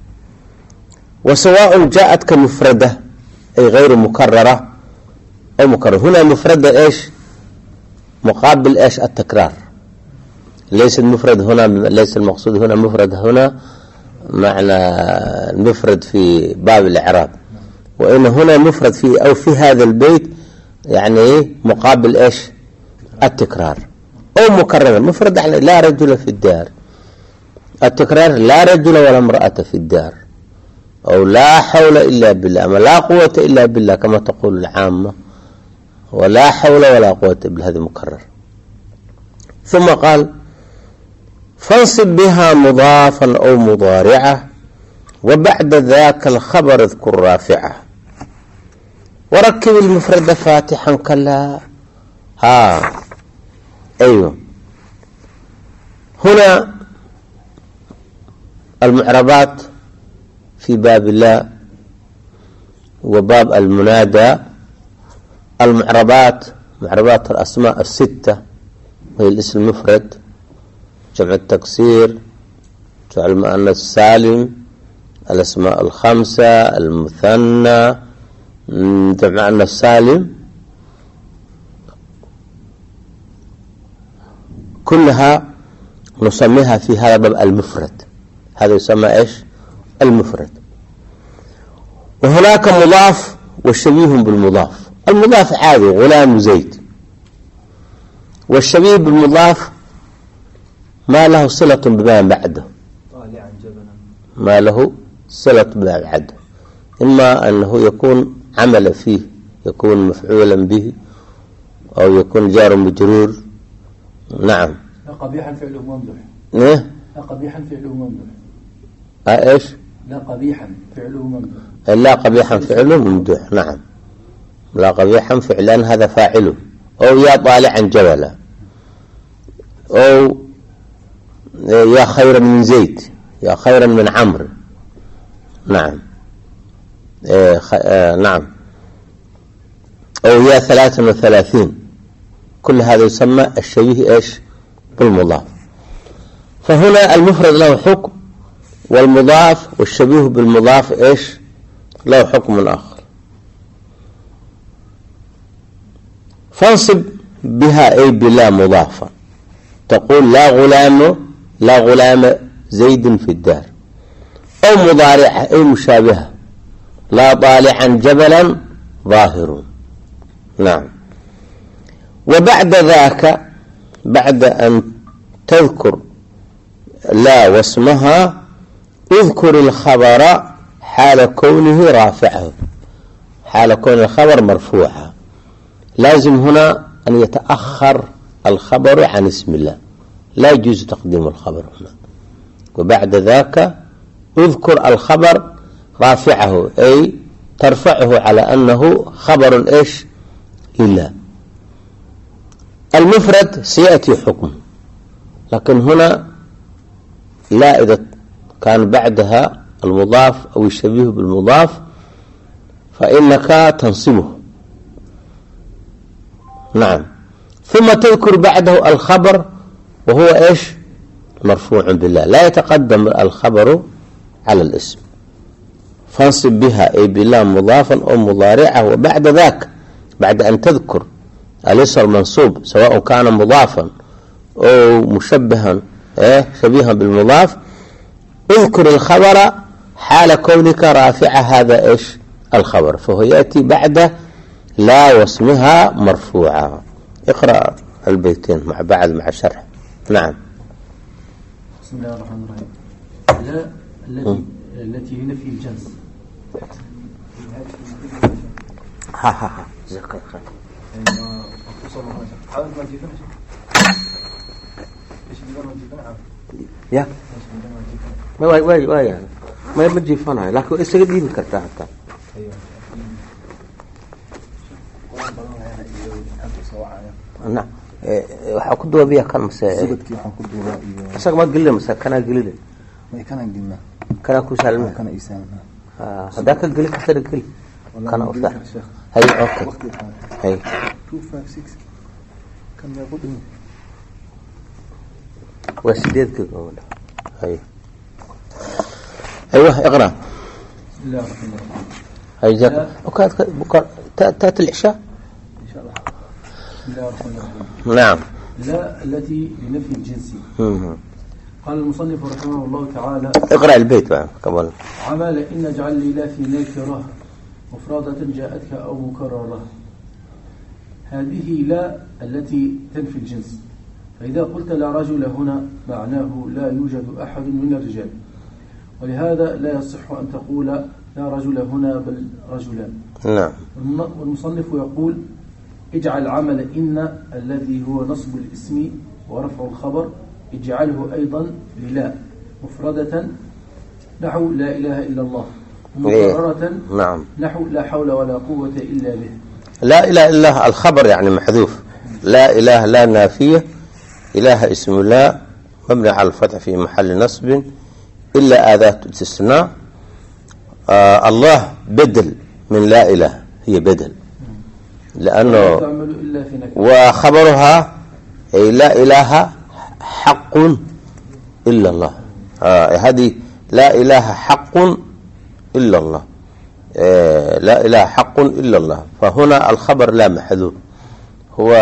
وسواء جاءتك مفردة أي غير مكررة أو مكررة، هنا مفردة إيش مقابل إيش التكرار، ليس المفرد هنا ليس المقصود هنا مفرد هنا معنى المفرد في باب الإعراب، وإن هنا مفرد في أو في هذا البيت يعني مقابل إيش التكرار، أو مكررة. مفرد يعني لا رجل في الدار، التكرار لا رجل ولا امرأة في الدار، أو لا حول إلا بالله، ما لا قوة إلا بالله كما تقول العامة، ولا حول ولا قوة إلا هذا مكرر. ثم قال فانصب بها مضافا أو مضارعة، وبعد ذاك الخبر اذكر رافعة، وركب المفرد فاتحا كلا. ها أيوه هنا المعربات في باب الله وباب المنادى. المعربات معربات الأسماء الستة وهي الاسم المفرد، جمع التكسير، جمع المؤنث السالم، الأسماء الخمسة، المثنى، جمع المؤنث السالم، كلها نسميها في هذا الباب المفرد. هذا يسمى إيش؟ المفرد. وهناك مضاف والشبيه بالمضاف. المضاف عادي غلام زيد، والشبيه بالمضاف ما له صلة بما بعده،
طالعا جبلا
ما له صلة بما بعده، إما أنه يكون عمل فيه، يكون مفعولا به، أو يكون جار مجرور. نعم.
لا قبيحا فعله ممدوح.
إيه؟
لا قبيحا فعله ممدوح.
آه إيش؟
لا قبيحا فعله ممدوح.
لا قبيحا فعله ممدوح. نعم. لا قبيحا فعلا هذا فاعله، أو يا طالعا جبلا، أو يا خيرا من زيد، يا خيرا من عمرو. نعم. إيه خ... آه نعم. أو يا ثلاثة وثلاثين. كل هذا يسمى الشبيه إيش؟ بالمضاف. فهنا المفرد له حكم، والمضاف والشبيه بالمضاف إيش؟ له حكم آخر. فانصب بها أي بلا مضافة، تقول لا غلام، لا غلام زيد في الدار، أو مضارعة أي مشابهة، لا طالعا جبلا ظاهر. نعم. وبعد ذاك، بعد أن تذكر لا واسمها، اذكر الخبر حال كونه رافعه، حال كون الخبر مرفوعا. لازم هنا أن يتأخر الخبر عن اسم الله، لا يجوز تقديم الخبر هنا. وبعد ذاك اذكر الخبر رافعه، أي ترفعه على أنه خبر إيش؟ لله. المفرد سيأتي حكم، لكن هنا لا إذا كان بعدها المضاف أو الشبيه بالمضاف فإنك تنصبه. نعم. ثم تذكر بعده الخبر وهو إيش؟ مرفوع بالله، لا يتقدم الخبر على الاسم. فانصب بها أي بالله مضافا أو مضارعه. وبعد ذاك، بعد أن تذكر الاسم المنصوب سواء كان مضافا أو مشبها إيه شبيها بالمضاف، اذكر الخبر حال كونك رافع هذا إيش؟ الخبر، فهو يأتي بعد لا واسمها مرفوعة. اقرأ البيتين مع بعض مع شرح. نعم.
بسم الله الرحمن الرحيم. لا التي التي هنا في الجنس.
ها ها ها جزاك الله خير. يا ما واي واي واي يعني ما يمجي فناي لكن استقدين كرتها حتى. نعم. waxaa ku duubiya kan mase
sidadkii waxaan ku duubaa iyo
asaga ma gelin mase kana gelin
ma kana gelina
kana ku salma
kana iisaana
ah hada ka gelin ka tar gelin kana ufta hay okay hay
two five six kan ya ku dhimi
وسيدتك ولا هاي ايوه اقرا.
بسم الله الرحمن الرحيم.
هاي جاك وكانت بكره تات العشاء
ان شاء الله. بسم الله الرحمن الرحيم.
نعم.
لا التي لنفي الجنس. قال المصنف رحمه الله تعالى:
اقرا البيت بقى قبل.
عمل ان اجعل لي لا في نكره مفردة جاءتك او مكرره. هذه لا التي تنفي الجنس، فإذا قلت لا رجل هنا معناه لا يوجد أحد من الرجال، ولهذا لا يصح أن تقول لا رجل هنا بل رجلان.
نعم.
والمصنف يقول: اجعل عمل إن الذي هو نصب الاسم ورفع الخبر اجعله أيضا للا مفردة نحو لا إله إلا الله، مكررة
نعم
نحو لا حول ولا قوة إلا به.
لا إله إلا الله الخبر يعني محذوف، لا إله لا نافية، إله اسم لا مبني على الفتح في محل نصب إلا أداة استثناء. آه الله بدل من لا إله، هي بدل لأنه
تعمل إلا في نكرة.
وخبرها أي لا إله حق إلا الله. آه هذه لا إله حق إلا الله. آه لا إله حق إلا الله. فهنا الخبر لا محذوف. هو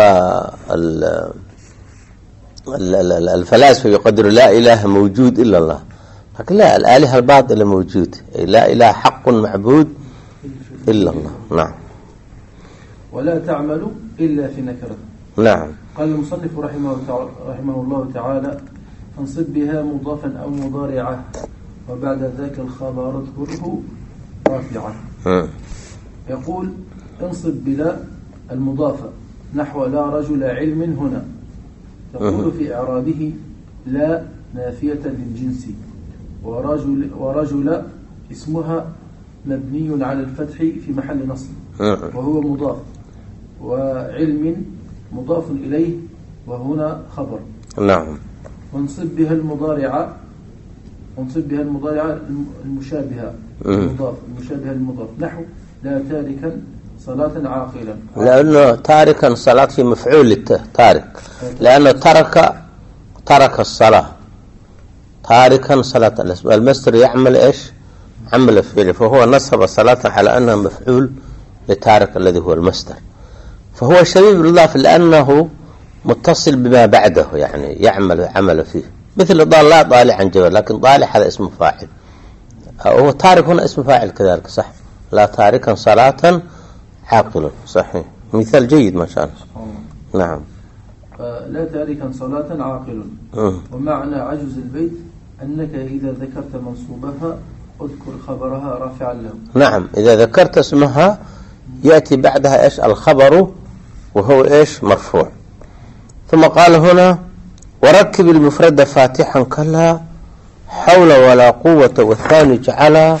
الفلاسفة يقدروا لا إله موجود إلا الله، لكن لا، الآلهة الباطلة موجود. لا إله حق معبود إلا الله. نعم.
ولا تعمل إلا في نكرة.
نعم.
قال المصنف رحمه, رحمه الله تعالى: فانصب بها مضافا أو مضارعة، وبعد ذاك الخبر اذكره رافعة. يقول: انصب بلا المضافة نحو لا رجل علم هنا، تقول في إعرابه: لا نافية للجنس، ورجل, ورجل اسمها مبني على الفتح في محل نصب وهو مضاف، وعلم مضاف إليه وهنا خبر.
نعم.
وانصب بها المضارعة وانصب بها المضارعة المشابهة المضاف المشابهة المضاف نحو لا تاركا صلاة عاقلا،
لأنه تاركا صلاة في مفعول تارك، لأنه ترك ترك الصلاة تاركا صلاة. المصدر يعمل إيش؟ عمل فعله، فهو نصب صلاة على أنها مفعول لتارك الذي هو المصدر، فهو شبيه بالإضافة لأنه متصل بما بعده، يعني يعمل عمل فيه، مثل ضال لا طالعا جبل، لكن طالع هذا اسم فاعل، هو تارك هنا اسم فاعل كذلك، صح؟ لا تاركا صلاة عاقل، صحيح، مثال جيد ما شاء الله. نعم.
لا تاركا صلاة عاقل. ومعنى عجز البيت أنك إذا ذكرت منصوبها اذكر خبرها رافعا له.
نعم، إذا ذكرت اسمها يأتي بعدها إيش؟ الخبر، وهو إيش؟ مرفوع. ثم قال هنا: وركب المفرد فاتحا كلا حول ولا قوة والثاني جعلها.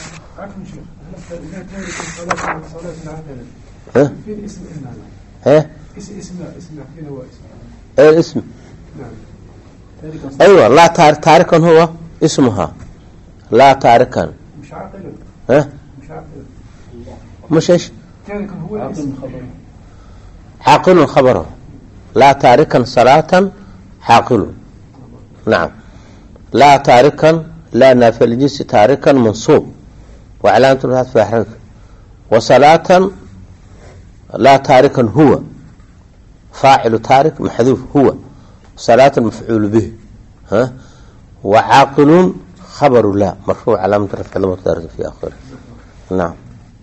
ها؟
في اسم إننا.
ها؟
اسم اسم اسم فين هو اسم؟
ايه اسم.
نعم.
ايوه، لا تارك تاركا هو اسمها، لا تاركا.
مش عاقل.
ها؟
مش عاقل.
مش ايش؟
تاركا هو
عاقل خبره.
عاقل خبره. لا تاركا صلاة عاقل. نعم. لا تاركا، لا نافع الجنس، تاركا منصوب وعلامة الرفع فاحرك، وصلاة لا تاركا هو فاعل تارك محذوف هو، صلاة مفعول به، ها، وعاقل خبر لا مرفوع علامة الرفع المقدار في آخره. نعم.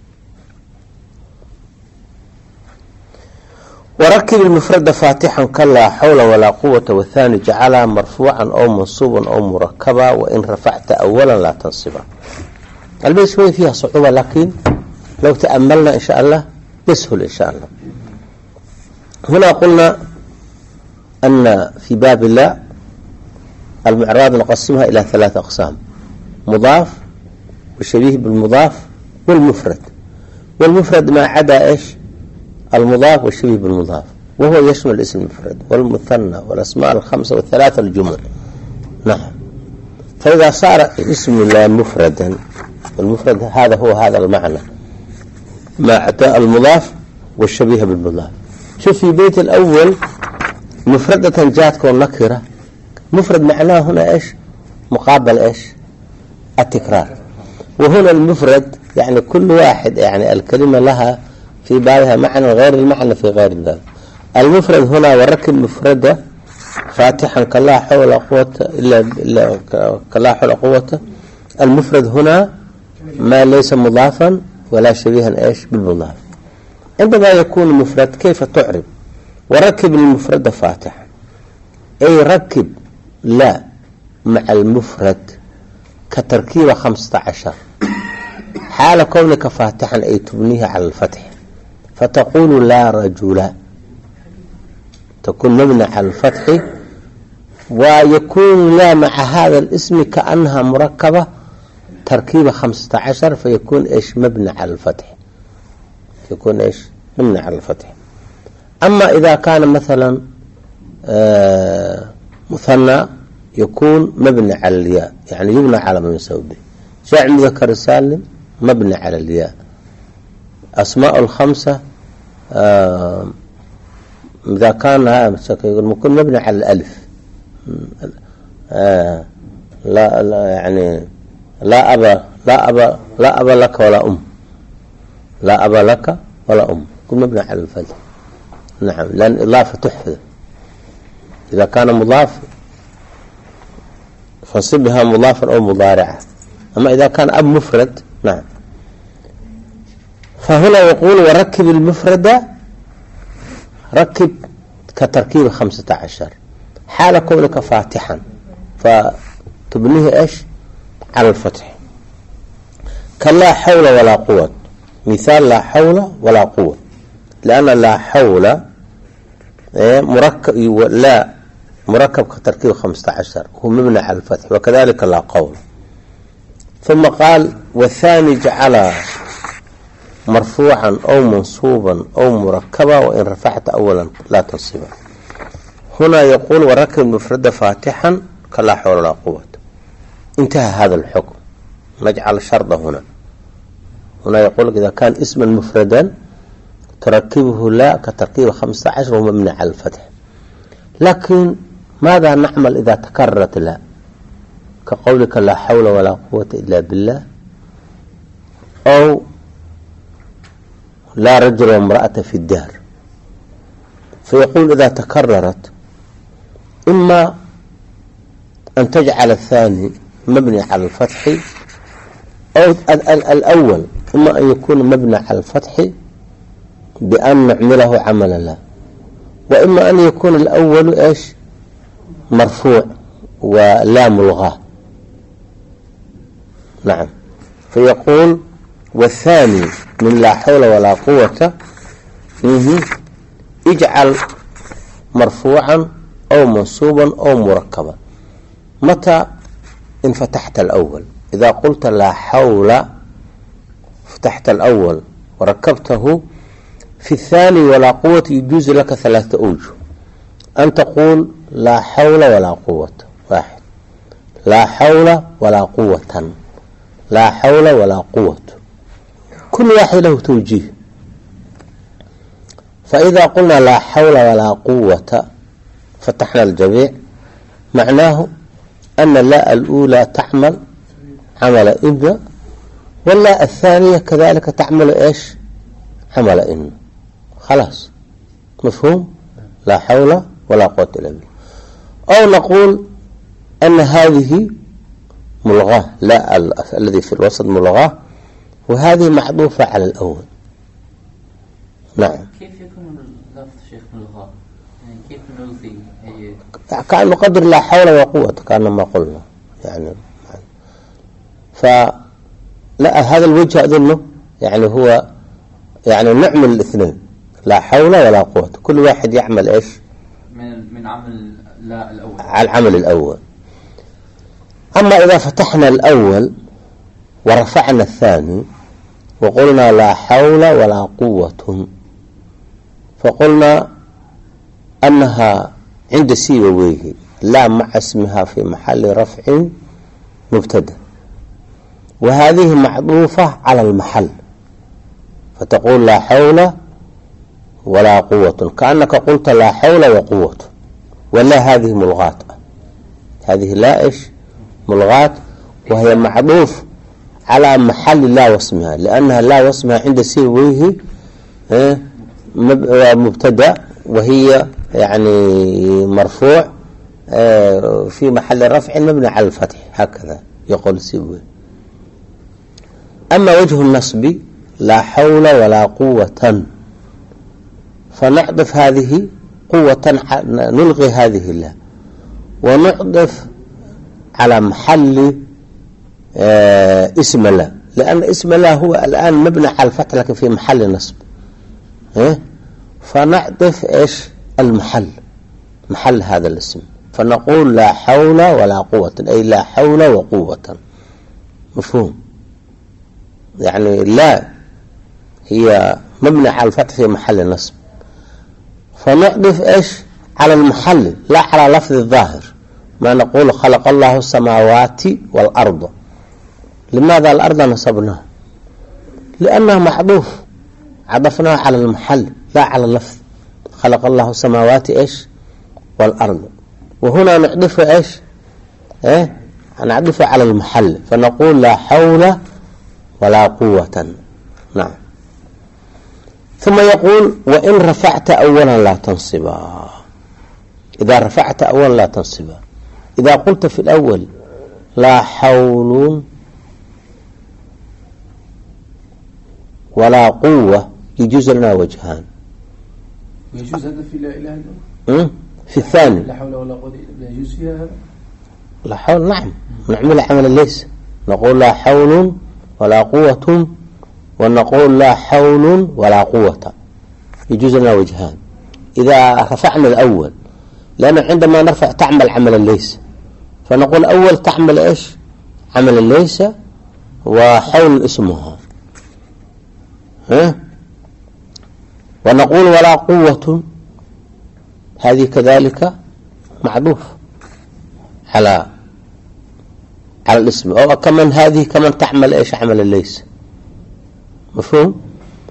وركب المفرد فاتحا كلا حول ولا قوة والثاني جعلها مرفوعا أو منصوبا أو مركبا، وإن رفعت أولا لا تنصبا. البيت شوي فيها صعوبة، لكن لو تأملنا إن شاء الله يسهل إن شاء الله. هنا قلنا أن في باب الله المعراب نقسمها إلى ثلاث أقسام: مضاف وشبيه بالمضاف والمفرد. والمفرد ما عدا إيش؟ المضاف والشبيه بالمضاف، وهو يشمل الاسم المفرد والمثنى والأسماء الخمسة والثلاثة الجمل. نعم. فإذا صار اسم الله مفردا، المفرد هذا هو هذا المعنى ما عدا المضاف والشبيه بالمضاف. شوف في بيت الأول مفردة جاتكم نكرة، مفرد معناه هنا إيش؟ مقابل إيش؟ التكرار. وهنا المفرد يعني كل واحد، يعني الكلمة لها في بالها معنى غير المعنى في غير ذلك. المفرد هنا وركب مفردة فاتحا كلا حول ولا قوة إلا, إلا كلا حول ولا قوة. المفرد هنا ما ليس مضافا ولا شبيها إيش؟ بالمضاف. عندما يكون مفرد كيف تعرب؟ وركب المفرد فاتحا، أي ركب لا مع المفرد كتركيبة خمسة عشر، حال كونك فاتحا أي تبنيها على الفتح، فتقول لا رجل، تكون مبنى على الفتح، ويكون لا مع هذا الاسم كأنها مركبة تركيبة خمسة عشر، فيكون إيش؟ مبنى على الفتح، يكون إيش؟ مبنى على الفتح. أما إذا كان مثلا آه مثنى يكون مبنى على الياء، يعني يبنى على ما يساوي به. جاء المذكر السالم مبنى على الياء. أسماء الخمسة آه إذا كان ممكن مبني على الألف آه لا, لا يعني لا أبا لا أبا لا أبا لك ولا أم لا أبا لك ولا أم يكون مبني على الفتح. نعم لأن الإضافة تحفظ إذا كان مضاف فصبها مضافا أو مضارعة. أما إذا كان أب مفرد نعم. فهنا يقول وركب المفرد ركب كتركيب خمسة عشر حال كونك فاتحا فتبنيه إيش على الفتح كلا حول ولا قوة. مثال لا حول ولا قوة لأن لا حول مركب لا مركب كتركيب خمسة عشر هو مبني على الفتح وكذلك لا قول. ثم قال والثاني جعل مرفوعا أو منصوبا أو مركبا وإن رفعت أولا لا تنصبا. هنا يقول وركب المفرد فاتحا كلا حول ولا قوة. انتهى هذا الحكم. نجعل شرطه هنا. هنا يقول إذا كان اسما مفردا تركبه لا كتركيب خمسة عشر ومبني على الفتح. لكن ماذا نعمل إذا تكررت لا كقولك لا حول ولا قوة إلا بالله أو لا رجل وامرأة في الدار. فيقول إذا تكررت إما أن تجعل الثاني مبني على الفتح أو الأول إما أن يكون مبني على الفتح بأن نعمله عمل لا وإما أن يكون الأول إيش مرفوع ولا ملغاه. نعم. فيقول والثاني من لا حول ولا قوة اجعل مرفوعا أو منصوبا أو مركبا. متى إن فتحت الأول إذا قلت لا حول فتحت الأول وركبته في الثاني ولا قوة يجوز لك ثلاثة أوجه. أن تقول لا حول ولا قوة واحد لا حول ولا قوة لا حول ولا قوة كل واحد له توجيه. فإذا قلنا لا حول ولا قوة فتحنا الجميع معناه أن اللاء الأولى تعمل عمل إن واللاء الثانية كذلك تعمل إيش عمل إن. خلاص مفهوم لا حول ولا قوة إلا بالله. أو نقول أن هذه ملغاه لا الذي في الوسط ملغاه وهذه محذوفة على الأول. نعم.
كيف يكون اللفظ شيخ ملغاه يعني كيف نلغي أي
كأنه قدر لا حول ولا قوة كأنما قلنا يعني فلا هذا الوجه أظنه يعني هو يعني نعمل الاثنين لا حول ولا قوة كل واحد يعمل إيش
من من عمل لا الأول
على العمل الأول. أما إذا فتحنا الأول ورفعنا الثاني وقلنا لا حول ولا قوة فقلنا أنها عند سيبويه لا مع اسمها في محل رفع مبتدأ وهذه معطوفة على المحل فتقول لا حول ولا قوة كأنك قلت لا حول وقوة ولا هذه ملغاة هذه لا إيش ملغاة وهي معطوف على محل لا واسمها لأنها لا واسمها عند سيبويه مبتدأ وهي يعني مرفوع في محل رفع مبني على الفتح هكذا يقول سيبويه. أما وجه النصب لا حول ولا قوة فنعطف هذه قوة نلغي هذه الله ونعطف على محل اسم الله لأن اسم الله هو الآن مبني على الفتح لكن في محل نصب فنعطف إيش المحل محل هذا الاسم فنقول لا حول ولا قوة أي لا حول وقوة. مفهوم يعني لا هي مبني على الفتح في محل نصب فنعطف إيش على المحل لا على لفظ الظاهر ما نقول خلق الله السماوات والأرض. لماذا الأرض نصبناها لأنها محذوف عطفناها على المحل لا على اللفظ خلق الله السماوات إيش والأرض، وهنا نعرف إيش إيه نعرف على المحل فنقول لا حول ولا قوة. نعم. ثم يقول وإن رفعت أولا لا تنصبا، إذا رفعت أولا لا تنصبا. إذا قلت في الأول لا حول ولا قوة يجوز لنا وجهان.
يجوز هذا في لا إله إلا الله؟
في الثاني
لا حول ولا قوة يجوز فيها هذا؟
لا حول نعم نعمل عمل ليس، نقول لا حول ولا قوة ونقول لا حول ولا قوة، يجوز لنا وجهان. إذا رفعنا الأول لأن عندما نرفع تعمل عمل ليس، فنقول أول تعمل إيش عمل ليس وحول اسمها ها؟ ونقول ولا قوة هذه كذلك معروف على على الاسم، أو كمان هذه كمان تعمل إيش عمل ليس، مفهوم؟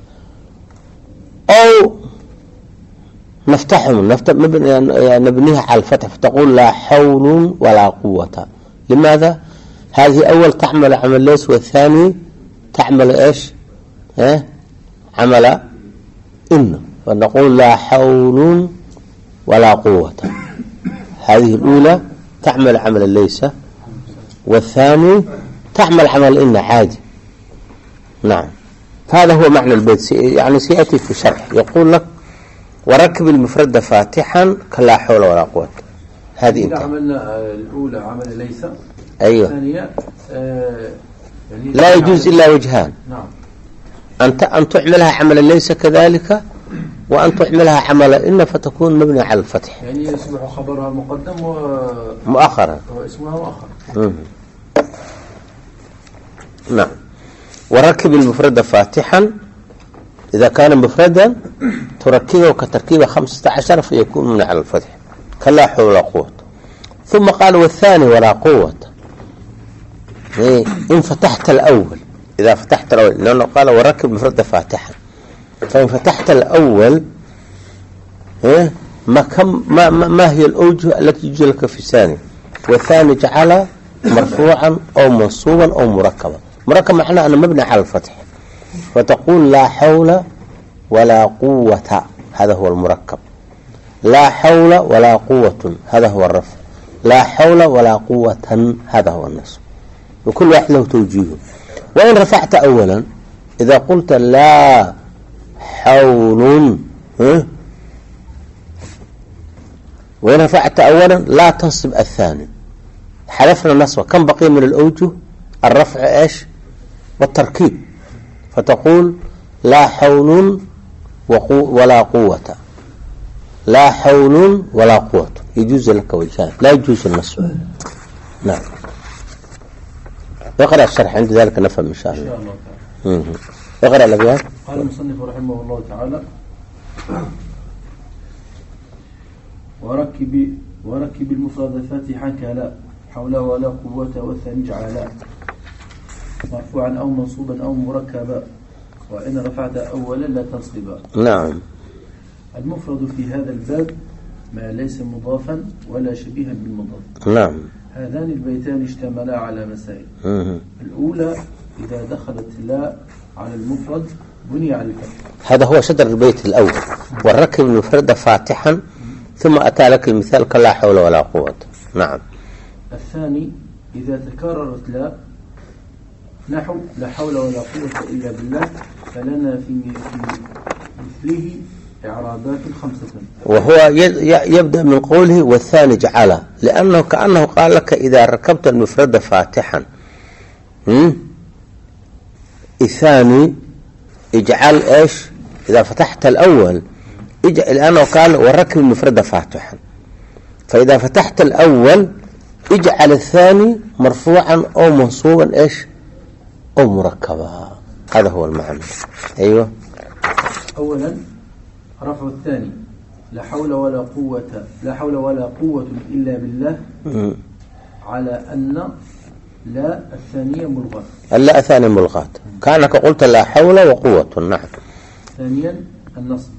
أو نفتحهم نفتح نبنيها على الفتح فتقول لا حول ولا قوة. لماذا؟ هذه أول تعمل عمل ليس والثاني تعمل إيش اه؟ عمل إن، فنقول لا حول ولا قوة. هذه الأولى تعمل عمل ليس والثاني تعمل عمل إن عادي. نعم. هذا هو معنى البيت، يعني سيأتي في شرح يقول لك وركب المفرد فاتحا كلا حول ولا قوة. هذه
إذا عملنا الأولى عمل ليس
أيوة.
الثانية آه يعني
لا يجوز إلا وجهان.
نعم.
أنت أن تعملها عمل ليس كذلك، وأن تعملها عمل إن فتكون مبني على الفتح،
يعني يصبح خبرها مقدم
ومؤخرا
واسمها مؤخر.
نعم. وركب المفرد فاتحا إذا كان مفردا تركبه كتركيبه خمسة عشر فيكون مبني على الفتح كلا حول ولا قوة. ثم قال والثاني ولا قوة إيه؟ إن فتحت الأول، إذا فتحت الأول لأنه قال وركب المفرد فاتحا، فإن فتحت الأول إيه؟ ما, كم ما, ما, ما هي الأوجه التي يجي لك في الثاني؟ والثاني جعل مرفوعا أو منصوبا أو مركبا. مركب معناه أنه مبني على الفتح، فتقول لا حول ولا قوة، هذا هو المركب. لا حول ولا قوة هذا هو الرفع. لا حول ولا قوة هذا هو النصب، وكل واحد له توجيهه. وإن رفعت أولا إذا قلت لا حول ها؟ وإن رفعت أولا لا تنصب الثاني، حذفنا النصب. كم بقي من الأوجه؟ الرفع إيش والتركيب، فتقول لا حول ولا قوة، لا حول ولا قوة، يجوز لك وجهان، لا يجوز النصب. نعم. اقرأ الشرح عند ذلك نفهم إن شاء الله.
إن شاء الله تعالى.
اقرأ الأبيات.
قال المصنف رحمه الله تعالى وركب وركب المفرد فاتحا كلا حول ولا قوة والثاني جعلا مرفوعا أو منصوبا أو مركبا، وإن رفعت أولا لا تنصبا.
نعم.
المفرد في هذا الباب ما ليس مضافا ولا شبيها بالمضاف.
نعم.
هذان البيتان اشتملا على مسائل.
مه.
الأولى إذا دخلت لا على المفرد بني على الفتح.
هذا هو شطر البيت الأول، والركب المفرد فاتحا ثم أتى لك المثال كلا حول ولا قوة. نعم.
الثاني إذا تكررت لا نحو لا حول ولا قوة إلا بالله، فلنا في مثله إعرابات خمسة.
وهو يبدأ من قوله والثاني جعله، لأنه كأنه قال لك إذا ركبت المفرد فاتحا الثاني اجعل إيش؟ إذا فتحت الأول اجعل، لأنه قال وركب المفرد فاتحا، فإذا فتحت الأول اجعل الثاني مرفوعا أو منصوبا إيش أو مركبا. هذا هو المعنى. أيوة.
أولا رفع الثاني لا حول ولا قوة لا حول ولا قوة إلا بالله م. على أن لا الثانية ملغاة.
اللا الثانية ملغاة، كأنك قلت لا حول وقوة. نعم.
ثانيا النصب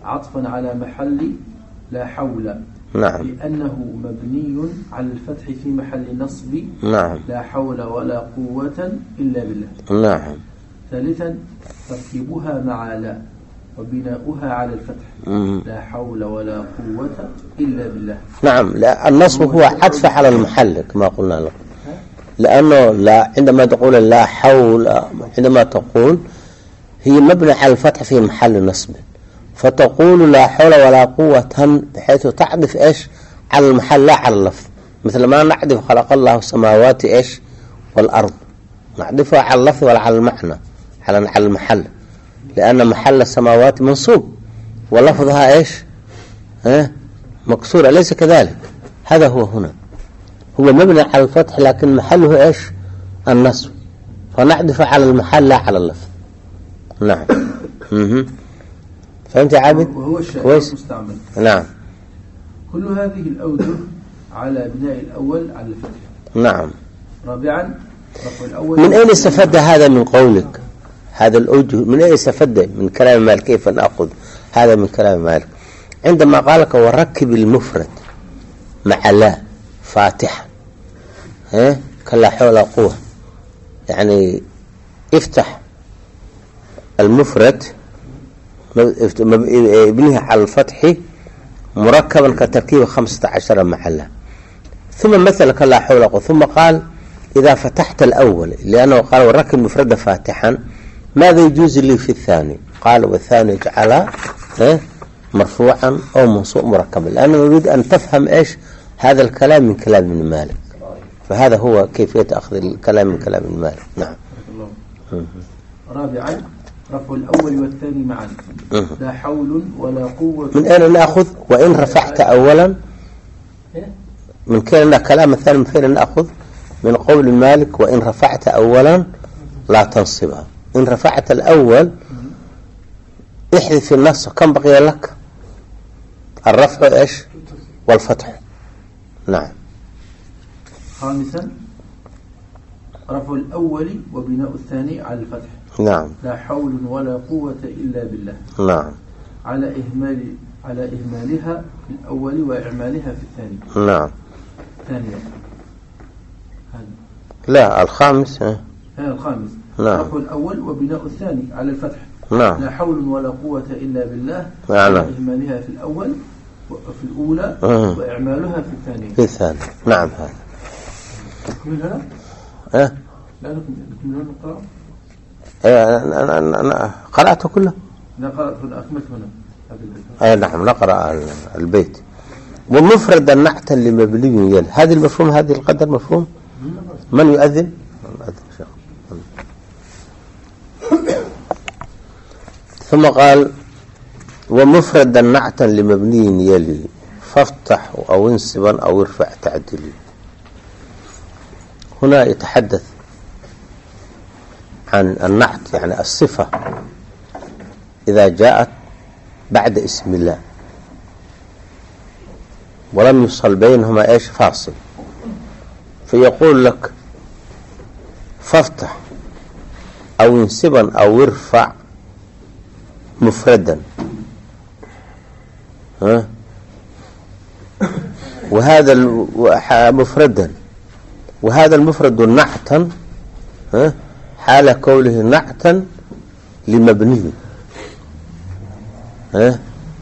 عطفا على محل لا حول،
نعم.
لأنه مبني على الفتح في محل نصب،
نعم.
لا حول ولا قوة إلا بالله.
نعم.
ثالثا تركيبها مع لا وبناؤها على الفتح،
مم.
لا حول ولا قوة إلا بالله.
نعم. لا، النصب هو عطف على المحل كما قلنا لك، لأنه لا عندما تقول لا حول، عندما تقول هي مبنى على الفتح في محل نصب، فتقول لا حول ولا قوة بحيث تعطف إيش على المحل لا على اللفظ، مثل ما نعطف خلق الله السماوات إيش والأرض، نعطفها على اللفظ ولا على المعنى، على على المحل، لأن محل السماوات منصوب ولفظها إيش ها مكسورة، ليس كذلك. هذا هو هنا، هو مبنى على الفتح لكن محله إيش النصب، فنعطف على المحل لا على اللفظ. نعم. مه. فهمت يا عابد؟
وهو الشيء المستعمل.
نعم.
كل هذه الأوجه على بناء الأول على الفتح.
نعم.
رابعا رفع الأول.
من أين استفدت هذا من قولك؟ هذا الأوجه من أين استفدت من كلام مالك؟ كيف نأخذ هذا من كلام مالك؟ عندما قالك وركب المفرد مع لا فاتحة، ها كلا حول ولا قوة، يعني افتح المفرد ابنها على الفتح مركبا كتركيب خمسة عشر محلا، ثم مثل كلا حول ولا قوة، ثم قال إذا فتحت الأول، لأنه قال وركب المفرد فاتحا، ماذا يجوز لي في الثاني؟ قال والثاني اجعل مرفوعا أو منصوب مركبا، لأنه يريد أن تفهم إيش هذا الكلام من كلام ابن مالك، فهذا هو كيفية أخذ الكلام من كلام ابن مالك. نعم.
رابعا رفع الأول والثاني معا، لا حول ولا قوة.
من أين نأخذ؟ وإن رفعت أولا، من كان كلام الثاني من فين نأخذ؟ من قول المالك وإن رفعت أولا لا تنصبها. إن رفعت الأول احذف النص، كم بقي لك؟ الرفع إيش والفتح. نعم.
خامسا رفع الأول وبناء الثاني على الفتح.
نعم.
لا حول ولا قوة إلا بالله.
نعم.
على إهمال على إهمالها في الأول وإعمالها في الثاني.
نعم.
ثانيا هذا.
لا الخامس.
هذا الخامس.
نعم.
رفع الأول وبناء الثاني على الفتح.
نعم.
لا حول ولا قوة إلا بالله.
نعم.
على إهمالها في الأول وفي الأولى
مم.
وإعمالها في الثانية.
في الثاني. نعم. هذا.
من هنا؟
أه؟
لا نكمل هنا القراءة.
أنا, أنا, أنا, أنا قرأته كله.
لا قرأت هنا، أكملت هنا.
أي نعم، نقرأ البيت. ومفرد النعت لمبني يل، هذه المفهوم، هذه القدر مفهوم. من يؤذن؟ ثم قال ومفرد النعت لمبني يلي فافتح أو انصبا أو ارفع تعدلي. هنا يتحدث عن النعت، يعني الصفة إذا جاءت بعد اسم الله ولم يصل بينهما ايش فاصل، فيقول لك فافتح او انصبا او ارفع مفردا، ها وهذا مفردا، وهذا المفرد نعتا، ها حال كونه نعتا لمبني، ها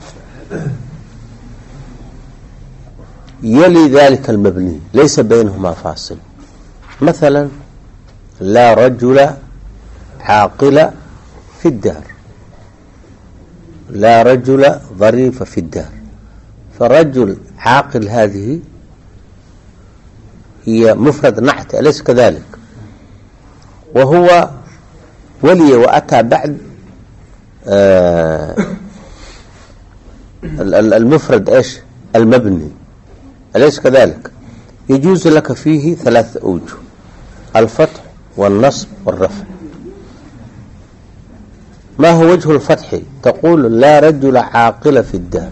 يلي ذلك المبني ليس بينهما فاصل. مثلا لا رجل عاقل في الدار، لا رجل ظريف في الدار، فالرجل عاقل هذه هي مفرد نعت أليس كذلك؟ وهو ولي وأتى بعد آه المفرد ايش المبني أليس كذلك؟ يجوز لك فيه ثلاث أوجه: الفتح والنصب والرفع. ما هو وجه الفتح؟ تقول لا رجل عاقل في الدار،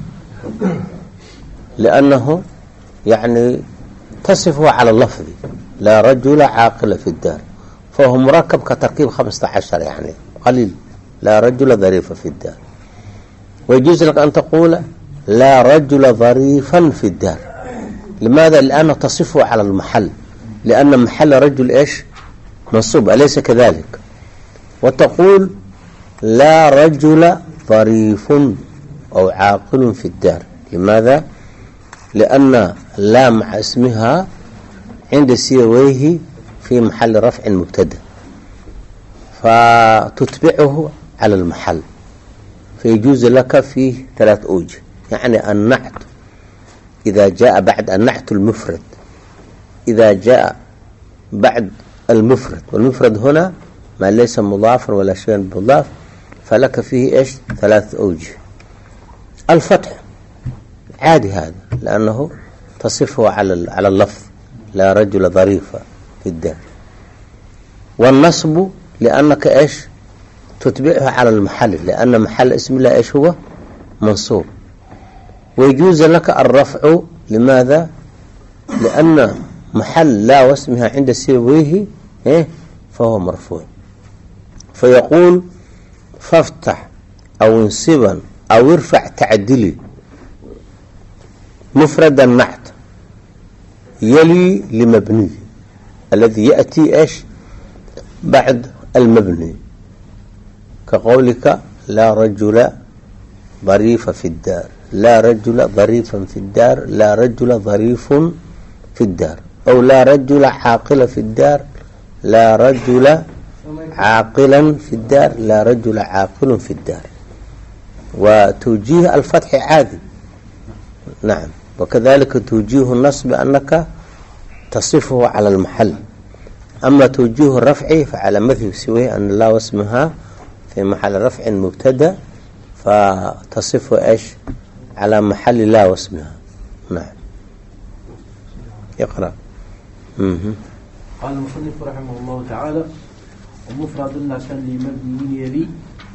لأنه يعني تصفه على اللفظ لا رجل عاقل في الدار، فهو مركب كتركيب خمسة عشر، يعني قليل، لا رجل ظريف في الدار. ويجوز لك أن تقول لا رجل ظريفا في الدار. لماذا؟ لأنه تصفه على المحل، لأن محل رجل إيش؟ منصوب، أليس كذلك؟ وتقول لا رجل ظريف أو عاقل في الدار. لماذا؟ لأن لا مع اسمها عند سيويه في محل رفع مبتدأ، فتتبعه على المحل، فيجوز لك فيه ثلاث أوجه. يعني النعت إذا جاء بعد النعت المفرد، إذا جاء بعد المفرد، والمفرد هنا ما ليس مضافا ولا شيء مضاف، فلك فيه إيش؟ ثلاث أوجه. الفتح عادي هذا، لأنه تصفه على على اللفظ لا رجل ظريفا في الدار. والنصب لأنك إيش؟ تتبعها على المحل، لأن محل اسم الله إيش هو؟ منصوب. ويجوز لك الرفع. لماذا؟ لأن محل لا واسمها عند سيبويه إيه؟ فهو مرفوع. فيقول فافتح أو انصبا أو ارفع تعدلي مفرد النعت يلي لمبني الذي يأتي إيش؟ بعد المبني، كقولك لا رجل ظريف في الدار، لا رجل ظريفا في الدار، لا رجل ظريف في الدار، أو لا رجل عاقل في الدار، لا رجل عاقلا في الدار، لا رجل عاقل في الدار. وتوجيه الفتح عادي، نعم. وكذلك توجيه النصب أنك تصفه على المحل. أما توجيه الرفع فعلى مثل سويه أن الله واسمها في محل رفع مبتدا، فتصفه إيش؟ على محل لا واسمها. نعم. يقرأ. مم.
قال المصنف رحمه الله تعالى: ومفرد النعت لمبني يلي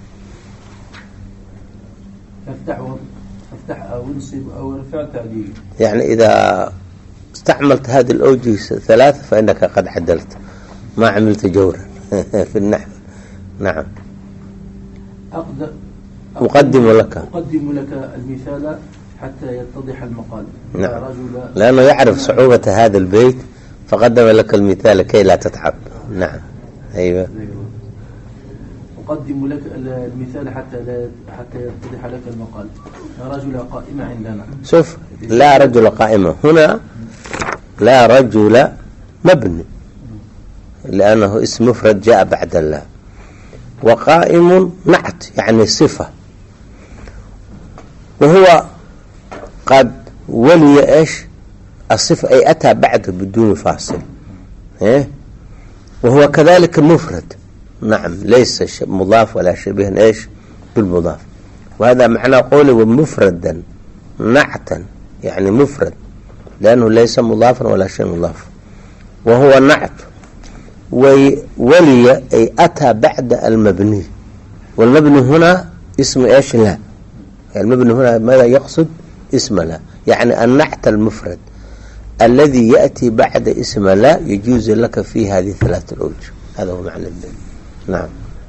فافتح فافتح أو انصب أو ارفع تعديل.
يعني إذا استعملت هذه الأوجه ثلاثة فإنك قد عدلت، ما عملت جورا في النحو. نعم.
أقدم
أقدم لك
أقدم لك المثال حتى يتضح المقال.
نعم. لأنه يعرف صعوبة هذا البيت فقدم لك المثال كي لا تتعب. نعم. أيوة.
أقدم لك المثال حتى لا حتى يتضح لك المقال. لا رجل قائمة عندنا.
شوف، لا رجل قائمة هنا، لا رجل مبني لأنه اسم مفرد جاء بعد الله، وقائم نعت يعني صفة، وهو قد ولي إيش؟ الصفة، أي أتى بعده بدون فاصل. إيه؟ وهو كذلك مفرد، نعم، ليس مضاف ولا شبه إيش بالمضاف. وهذا معنى قوله ومفردا نعتا، يعني مفرد لأنه ليس مضافا ولا شيء مضاف، وهو نعت. وولي أي أتى بعد المبني، والمبني هنا اسم إيش؟ لا. يعني المبني هنا ماذا يقصد؟ اسم لا، يعني النعت المفرد الذي يأتي بعد اسم لا يجوز لك فيه هذه ثلاثة الأوجه. هذا هو معنى البيت. نعم.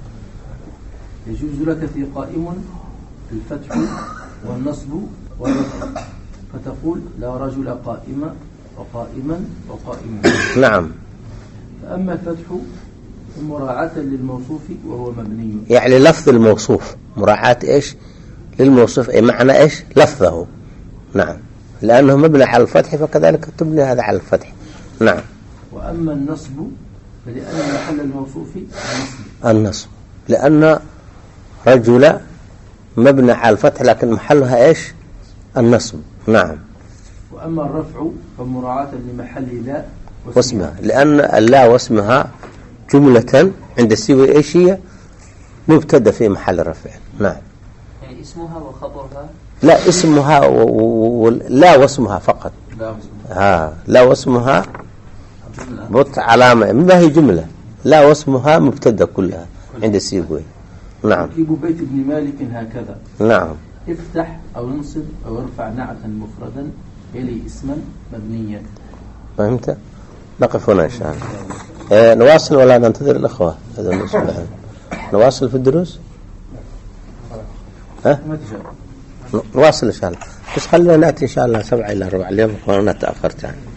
يجوز لك في قائم الفتح والنصب والرفع، فتقول لا رجل قائمة وقائما وقائما.
نعم.
فأما الفتح مراعاة للموصوف وهو مبني،
يعني لفظ الموصوف مراعاة إيش؟ للموصوف، أي معنى إيش؟ لفظه. نعم، لأنه مبني على الفتح فكذلك تبني هذا على الفتح. نعم.
وأما النصب فلأن محل الموصوف النصب
النصب لأن رجل مبني على الفتح لكن محلها إيش؟ النصب. نعم.
وأما الرفع فمراعاة لمحل لا
واسمها، لأن اللا واسمها جملة عند سوى إيش هي؟ مبتدا في محل رفع. نعم.
يعني اسمها وخبرها؟
لا، اسمها و... و... لا واسمها فقط.
لا واسمها.
ها لا واسمها بط علامة، ما هي جملة. لا واسمها مبتدا كلها عند سيبوي. نعم.
تركيب بيت ابن مالك هكذا.
نعم.
افتح أو انصب أو ارفع نعتا مفردا يلي اسما مبنيا.
فهمت؟ نقف هنا إن شاء الله. اه نواصل ولا ننتظر الأخوة؟ هذا نواصل في الدروس؟ ها؟ نواصل إن شاء الله، بس خلينا نأتي إن شاء الله سبعة إلى ربع اليوم وأنا تأخرت يعني.